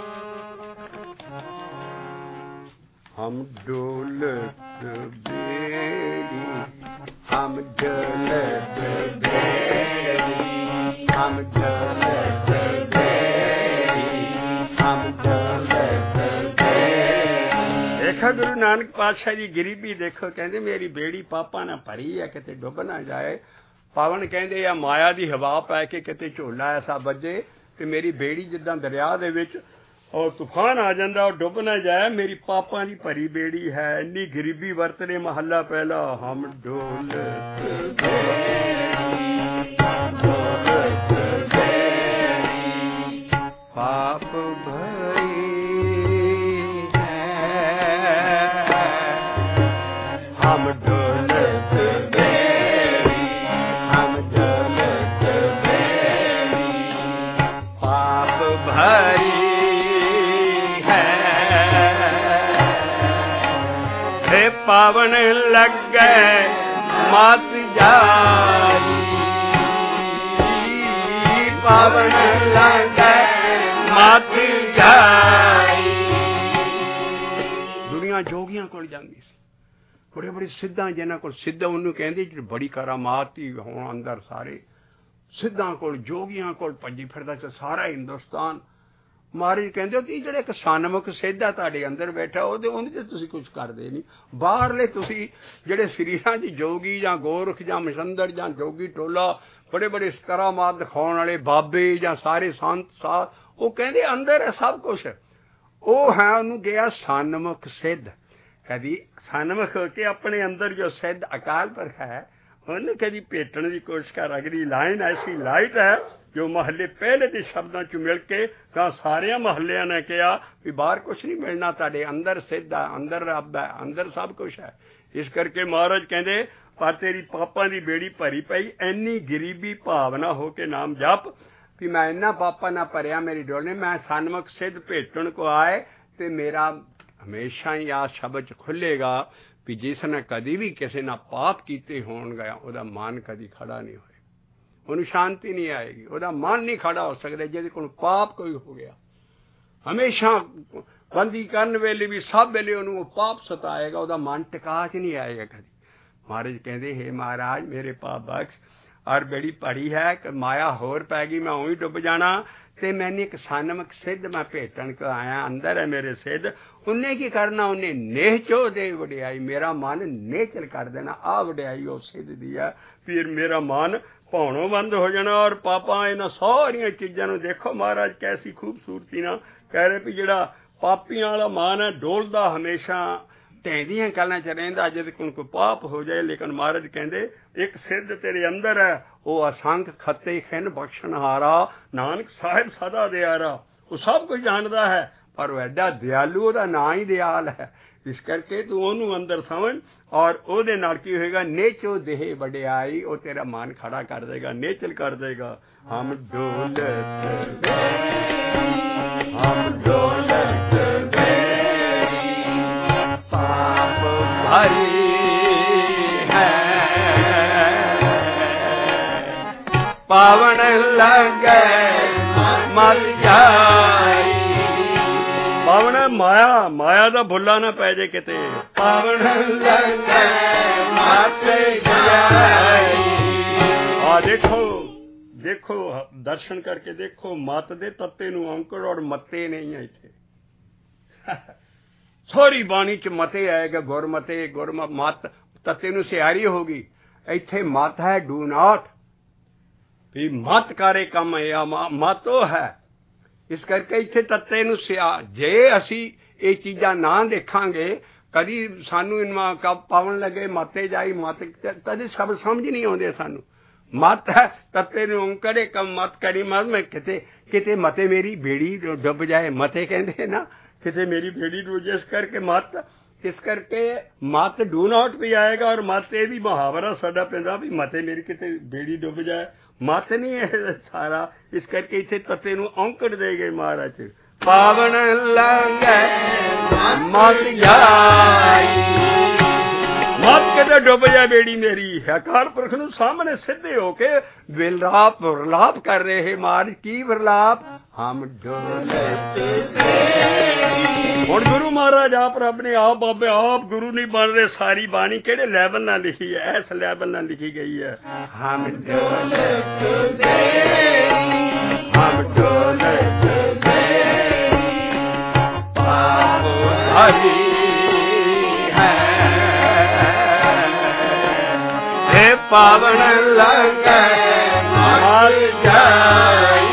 ਹਮ ਡੋਲਤ ਬੇੜੀ, ਹਮ ਡੋਲਤ ਬੇੜੀ, ਹਮ ਡੋਲਤ ਬੇੜੀ, ਹਮ ਡੋਲਤ ਬੇੜੀ। ਦੇਖੋ ਗੁਰੂ ਨਾਨਕ ਪਾਤਸ਼ਾਹ ਦੀ ਗਰੀਬੀ ਦੇਖੋ, ਕਹਿੰਦੇ ਮੇਰੀ ਬੇੜੀ ਪਾਪਾਂ ਨਾਲ ਭਰੀ ਹੈ, ਕਿਤੇ ਡੁੱਬ ਨਾ ਜਾਏ। ਪਾਵਨ ਕਹਿੰਦੇ ਆ ਮਾਇਆ ਦੀ ਹਵਾ ਪੈ ਕੇ ਕਿਤੇ ਝੋਲਾ ਐਸਾ ਵੱਜੇ ਕਿ ਮੇਰੀ ਬੇੜੀ ਜਿੱਦਾਂ ਦਰਿਆ ਦੇ ਵਿੱਚ ਔਰ ਤੂਫਾਨ ਆ ਜਾਂਦਾ ਔਰ ਡੁੱਬ ਨਾ ਜਾਏ। ਮੇਰੀ ਪਾਪਾਂ ਦੀ ਭਰੀ ਬੇੜੀ ਹੈ, ਇੰਨੀ ਗਰੀਬੀ ਵਰਤਨੇ। ਮਹੱਲਾ ਪਹਿਲਾ। ਹਮ ਡੋਲਤ ਪਾਪ ਭਰੀ ਹੈ, ਹਮ ਡੋਲਤ ਬੇੜੀ, ਹਮ ਡੋਲਤ ਬੇੜੀ, ਪਾਪ ਭਰੀ ਪਾਵਨ ਲੱਗੇ ਮਤ ਜਾਈ, ਪਾਵਨ ਲੱਗੇ ਮਤ ਜਾਈ। ਦੁਨੀਆ ਜੋਗੀਆਂ ਕੋਲ ਜਾਂਦੀ ਸੀ, ਬੜੇ ਬੜੇ ਸਿੱਧਾਂ ਜਿਹਨਾਂ ਕੋਲ, ਸਿੱਧਾ ਉਹਨੂੰ ਕਹਿੰਦੇ ਜਿਹੜੇ ਬੜੀ ਕਰਾਮਾਤ ਹੀ ਹੋਣ ਅੰਦਰ ਸਾਰੇ ਸਿੱਧਾਂ ਕੋਲ, ਜੋਗੀਆਂ ਕੋਲ ਭੱਜੀ ਫਿਰਦਾ ਸੀ ਸਾਰਾ ਹਿੰਦੁਸਤਾਨ। ਮਹਾਰਾਜ ਕਹਿੰਦੇ ਕਿ ਜਿਹੜੇ ਇੱਕ ਸਨਮੁਖ ਸਿੱਧਾ ਤੁਹਾਡੇ ਅੰਦਰ ਬੈਠਾ ਉਹਦੇ ਉਹਦੇ ਤੇ ਤੁਸੀਂ ਕੁਝ ਕਰਦੇ ਨਹੀਂ। ਬਾਹਰਲੇ ਤੁਸੀਂ ਜਿਹੜੇ ਸਰੀਰਾਂ 'ਚ ਜੋਗੀ ਜਾਂ ਗੋਰਖ ਜਾਂ ਮਸੰਦਰ ਜਾਂ ਜੋਗੀ ਟੋਲਾ, ਬੜੇ ਬੜੇ ਕਰਾਮਾਤ ਦਿਖਾਉਣ ਵਾਲੇ ਬਾਬੇ ਜਾਂ ਸਾਰੇ ਸੰਤ ਸਾਧ, ਉਹ ਕਹਿੰਦੇ ਅੰਦਰ ਹੈ ਸਭ ਕੁਛ। ਉਹ ਹੈ ਉਹਨੂੰ ਗਿਆ ਸਨਮੁਖ ਸਿੱਧ। ਕਦੀ ਸਨਮੁਖ ਹੋ ਕੇ ਆਪਣੇ ਅੰਦਰ ਜੋ ਸਿੱਧ ਅਕਾਲ ਪੁਰਖ ਹੈ ਉਹਨੂੰ ਕਦੀ ਭੇਟਣ ਦੀ ਕੋਸ਼ਿਸ਼ ਕਰ। ਅਗਲੀ ਲਾਈਨ ਐਸੀ ਲਾਈਟ ਹੈ ਜੋ ਮਹੱਲੇ ਪਹਿਲੇ ਦੇ ਸ਼ਬਦਾਂ 'ਚ ਮਿਲ ਕੇ ਤਾਂ ਸਾਰਿਆਂ ਮਹੱਲਿਆਂ ਨੇ ਕਿਹਾ ਵੀ ਬਾਹਰ ਕੁਛ ਨਹੀਂ ਮਿਲਣਾ, ਤੁਹਾਡੇ ਅੰਦਰ ਸਿੱਧ ਹੈ, ਅੰਦਰ ਰੱਬ ਹੈ, ਅੰਦਰ ਸਭ ਕੁਛ ਹੈ। ਇਸ ਕਰਕੇ ਮਹਾਰਾਜ ਕਹਿੰਦੇ ਪਰ ਤੇਰੀ ਪਾਪਾਂ ਦੀ ਬੇੜੀ ਭਰੀ ਪਈ, ਇੰਨੀ ਗਰੀਬੀ ਭਾਵਨਾ ਹੋ ਕੇ ਨਾਮ ਜਪ ਵੀ ਮੈਂ ਇੰਨਾ ਪਾਪਾਂ ਨਾਲ ਭਰਿਆ ਮੇਰੀ ਡੋਲਨੇ। ਮੈਂ ਸਨਮੁਖ ਸਿੱਧ ਭੇਟਣ ਕੋ ਆਏ ਤੇ ਮੇਰਾ ਹਮੇਸ਼ਾ ਹੀ ਆ ਸ਼ਬਦ 'ਚ ਖੁੱਲ੍ਹੇਗਾ ਵੀ ਜਿਸ ਨੇ ਕਦੀ ਵੀ ਕਿਸੇ ਨਾਲ ਪਾਪ ਕੀਤੇ ਹੋਣਗੇ ਉਹਦਾ ਮਨ ਕਦੀ ਖੜਾ ਨਹੀਂ ਹੋਏ, ਉਹਨੂੰ ਸ਼ਾਂਤੀ ਨਹੀਂ ਆਏਗੀ, ਉਹਦਾ ਮਨ ਨਹੀਂ ਖੜਾ ਹੋ ਸਕਦਾ। ਜਿਹਦੇ ਕੋਲ ਪਾਪ ਕੋਈ ਹੋ ਗਿਆ ਹਮੇਸ਼ਾ ਬੰਦੀ ਕਰਨ ਵੇਲੇ ਵੀ ਸਭ ਵੇਲੇ ਉਹਨੂੰ ਉਹ ਪਾਪ ਸਤਾਏਗਾ, ਉਹਦਾ ਮਨ ਟਿਕਾ 'ਚ ਨਹੀਂ ਆਏਗਾ ਕਦੀ। ਮਹਾਰਾਜ ਕਹਿੰਦੇ ਹੈ ਮਹਾਰਾਜ ਮੇਰੇ ਪਾਪ ਬਖਸ਼, और बड़ी पड़ी है कि माया होर पै गई, मैं उही डुब जाना। ते मैंने एक सनमक सिद्ध मैं भेटन को आया, अंदर है मेरे सिद्ध। उन्हें की करना, उन्हें नेह चो दे वड्याई, मेरा मन नेचल कर देना। आ वड्याई वो सिद्ध दी है, फिर मेरा मन भौणों बंद हो जाना। और पापा इन्हां सारियां चीज़ां नूं देखो महाराज कैसी खूबसूरती ना कह रहे भी जिहड़ा पापियां वाला मन है डोलदा हमेशा ढैंदियां गल्लां च रहिंदा जद कोई कोई पाप हो जाए। लेकिन महाराज कहंदे एक सिद्ध तेरे अंदर है, वो असंख खत्ते खिन बख्शनहारा, नानक साहिब सदा दयारा। वो सब कुछ जानता है पर वो एडा दयालु, ओहदा नाम ही दयाल है। इस करके तू ओनू अंदर समझ और ओहदे नाल की होएगा, नेचो देह वड्याई, वो तेरा मन खड़ा कर देगा, नेचल कर देगा। हम डोलत हम डोलत पाप भरी है, पावन लगे मत जाई। पावन माया, माया दा भुला ना पै जे किते, पावन लगे मत जाई। आ देखो देखो दर्शन करके देखो, मत दे तत्ते नूं अंकुर और मते नहीं है इत्थे। सारी बाणी च मते आएगा, गुरमते गुरम मत तत्ते नूं सियारी होगी। इत्थे मत है डू नॉट, भी मत करे कम या मत ओ है। इस करके इत्थे तत्ते नूं सिया जे असी ये चीज़ां ना देखांगे कदी सानू इनवा कब पावन लगे मते जाई मत कदी सब समझ नहीं आउंदे सानू। मत है तत्ते नूं करे कम मत करी मत मैं किते किते मते मेरी बेड़ी डुब जाए, मते कहंदे ना किते मेरी बेड़ी डुब जाए। इस करके मत, इस करके मत डू नॉट भी आएगा और मत ये भी मुहावरा साडा पैंदा भी मते मेरी किते बेड़ी डुब जाए, मत नहीं है सारा। इस करके इत्थे तत्ते नूं औंकड़ दे गए महाराज, पावन लगे मत जाई, मत किते डुब जाए बेड़ी मेरी। अकाल पुरख नूं सामने सीधे होके विलाप विलाप कर रहे हैं महाराज। की विलाप? हम डोलत हुण गुरु महाराज आप रब ने आप बाबे आप गुरु नहीं बन रहे। सारी बाणी केड़े लैवल नाल लिखी है? इस लैवल नाल लिखी गई है। हम डोलत हम डोलत पाप भरी है, हे पावन लगे मत जाई,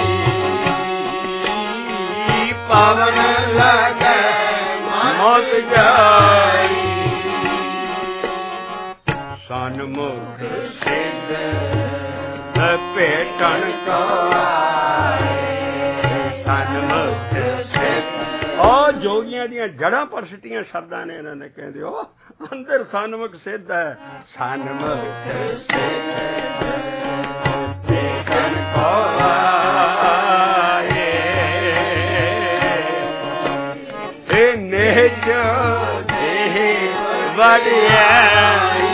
पावन लगे मत जाई। सन्मुख सिद्ध भेटन को आए, सन्मुख सिद्ध। और जोगियां दियां जड़ां परसटियां शब्दां ने इन्होंने कहंदे हो अंदर सन्मुख सिद्ध है। सन्मुख सिद्ध भेटन को आए, नेच देह वड्याई,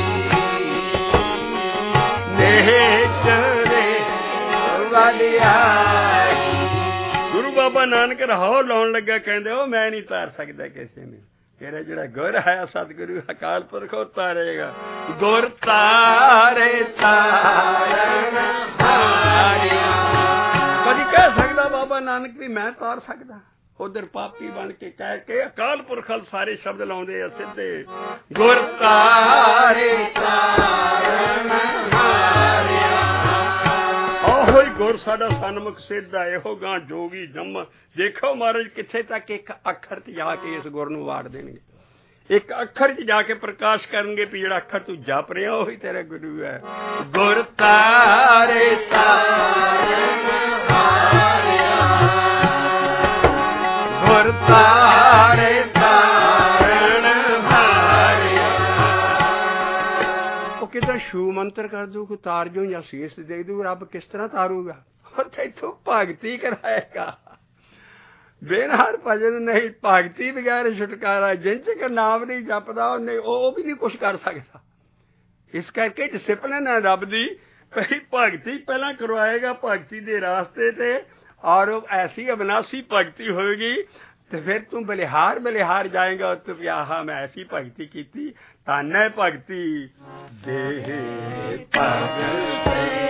नेच देह वड्याई। गुरु बाबा नानक रहो लाउन लगा कहंदे ओ मैं नहीं तार सकदा किसी ने, तेरा जिहड़ा गुर है सतगुरु अकाल पुरख तारेगा। गुर तारे तारन हारिया, कदी कह सकदा बाबा नानक भी मैं तार सकदा? उधर पापी बन के कह के अकाल पुरख सारे शब्द लाउंदे आ सिद्धे। गुर तारे तारन हारिया, ओहो ही गुर साडा सन्मुख सिद्ध है। इहो गां जोगी जम देखो महाराज किथे तक एक अखर च जाके इस गुर नूं वाड़ देणगे, एक अखर च जाके प्रकाश करनगे भी जिहड़ा अखर तू जप रहा ओही तेरा गुरु है। गुर तारे तारन हारिया, गुर तारे तारन हारिया। वो कितना शू मंत्र कर दू को तार जो या शीश दे दू, रब किस तरह तारूगा? तैथों भगती कराएगा। बेनहार भजन नहीं, भगती बगैर छुटकारा। जिन चक नाम नहीं जपदा उन्हें वो भी नहीं कुछ कर सकता। इस करके डिसिपलिन है रब दी, पहली भगती पहला करवाएगा भगती दे रास्ते ते, और ऐसी अविनाशी भगती होगी तो फिर तू बलिहार बलिहार जाएगा। तो आहा मैं ऐसी भगती की, धन है भगती देह भगत।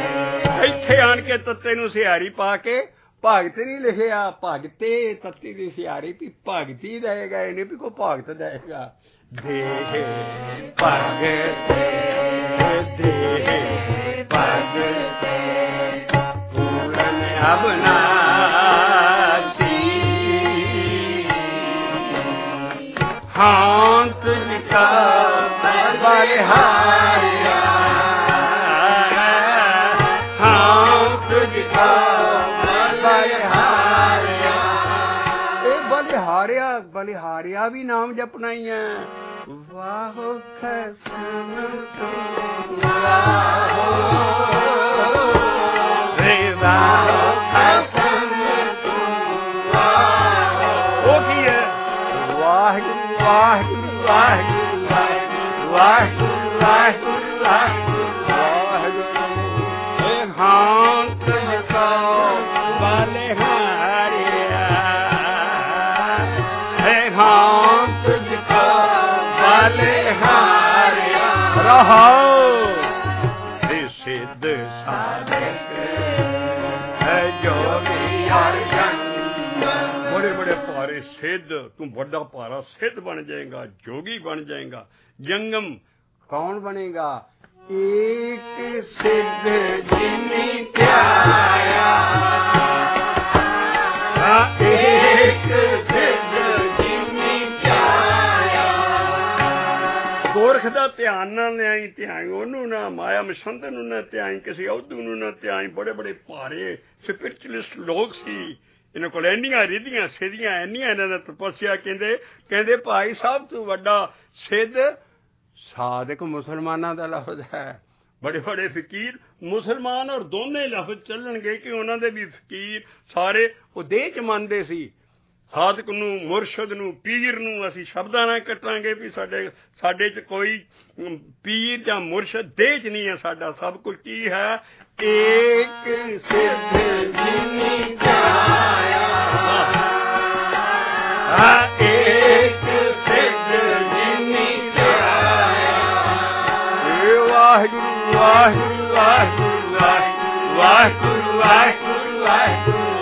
ਇੱਥੇ ਆਣ ਕੇ ਤੱਤੇ ਨੂੰ ਸਿਹਾਰੀ ਪਾ ਕੇ ਭਗਤ ਨਹੀਂ ਲਿਖਿਆ, ਭਗਤੇ ਤੱਤੀ ਦੀ ਸਿਹਾਰੀ ਵੀ ਭਗਤੀ ਦੇਗਾ, ਇਹ ਨਹੀਂ ਵੀ ਕੋਈ ਭਗਤ ਦੇਗਾ। ਦੇਹ ਭਗਤੇ ਦੇਹ ਭਗਤੇ ਪੂਰਨ ਅਬਨਾਸੀ ਹਾਂ ਤੁਝਕਾ ਬਲਿਹਾਰਿਆ ਹਾਂ ਤੁਝਕਾ ਬਲਿਹਾਰਿਆ। ਇਹ ਬਲਿਹਾਰਿਆ ਬਲਿਹਾਰਿਆ ਵੀ ਨਾਮ ਜਪਣਾ ਹੀ ਹੈ। ਵਾਹੋ ਖਸਮ ਤੂੰ ਵਾਹੋ ਰੇ ਵਾਹੋ ਖਸਮ ਤੂੰ ਵਾਹੋ। ਉਹ ਕੀ ਹੈ? ਵਾਹਿਗੁਰੂ ਵਾਹਿਗੁਰੂ ਵਾਹਿਗੁਰੂ ਵਾਹਿਗੁਰੂ ਵਾਹਿਗੁਰੂ ਵਾਹਿਗੁਰੂ ਇਹ ਹਾਂ ਤੁਝਕੋ ਬਲਿਹਾਰਿਆ ਇਹ ਹਾਂ ਤੁਝਕੋ ਬਲਿਹਾਰਿਆ। ਰਹਾਉ ਤੇ ਸਿੱਧ ਸਾਧਕ ਹੈ ਜੋਗੀ ਅਰਜਨ। ਬੜੇ ਬੜੇ ਭਾਰੇ ਸਿੱਧ, ਤੂੰ ਵੱਡਾ ਭਾਰਾ ਸਿੱਧ ਬਣ ਜਾਏਗਾ, ਜੋਗੀ ਬਣ ਜਾਏਗਾ। ਜੰਗਮ ਕੌਣ ਬਣੇਗਾ? ਏਕ ਸਿੱਧ ਜਿਨੀ ਧਿਆਇਆ ਏਕ ਸਿੱਧ ਜਿਨੀ ਧਿਆਇਆ। ਗੋਰਖ ਦਾ ਧਿਆਨ ਨਾਲ ਲਿਆਈ, ਧਿਆਈ ਉਹਨੂੰ ਨਾ, ਮਾਇਆ ਮਸੰਦ ਨੂੰ ਨਾ ਧਿਆਈ, ਕਿਸੇ ਉਦੋਂ ਨੂੰ ਨਾ ਧਿਆਈ। ਬੜੇ ਬੜੇ ਭਾਰੇ ਸਪਿਰਚੁਅਲਿਸਟ ਲੋਕ ਸੀ, ਇਹਨਾਂ ਕੋਲ ਇੰਨੀਆਂ ਰਿੱਧੀਆਂ ਸਿੱਧੀਆਂ, ਇੰਨੀਆਂ ਇਹਨਾਂ ਦਾ ਤਪੱਸਿਆ। ਕਹਿੰਦੇ ਕਹਿੰਦੇ ਭਾਈ ਸਾਹਿਬ ਤੂੰ ਵੱਡਾ ਸਿੱਧ ਸਾਧਕ ਮੁਸਲਮਾਨਾਂ ਦਾ ਲਫ਼ਜ਼ ਹੈ। ਬੜੇ ਬੜੇ ਫਕੀਰ ਮੁਸਲਮਾਨ ਔਰ ਦੋਨੇ ਲਫ਼ਜ਼ ਚੱਲਣਗੇ ਕਿ ਉਹਨਾਂ ਦੇ ਵੀ ਫਕੀਰ ਸਾਰੇ ਉਹ ਦੇਹ ਚ ਮੰਨਦੇ ਸੀ। ਸਾਧਕ ਨੂੰ, ਮੁਰਸ਼ਦ ਨੂੰ, ਪੀਰ ਨੂੰ ਅਸੀਂ ਸ਼ਬਦਾਂ ਨਾਲ ਕੱਟਾਂਗੇ ਵੀ ਸਾਡੇ ਸਾਡੇ ਚ ਕੋਈ ਪੀਰ ਜਾਂ ਮੁਰਸ਼ਦ ਦੇਹ ਚ ਨਹੀਂ ਹੈ। ਸਾਡਾ ਸਭ ਕੁਝ ਕੀ ਹੈ? ਏਕ ਸਿੱਧ ਜਿਨੀ ਧਿਆਇਆ ਏਕ ਸਿੱਧ ਜਿਨੀ ਧਿਆਇਆ। ਵਾਹਿਗੁਰੂ ਵਾਹਿਗੁਰੂ ਵਾਹਿਗੁਰੂ ਵਾਹਿਗੁਰੂ ਵਾਹਿਗੁਰੂ ਵਾਹਿਗੁਰੂ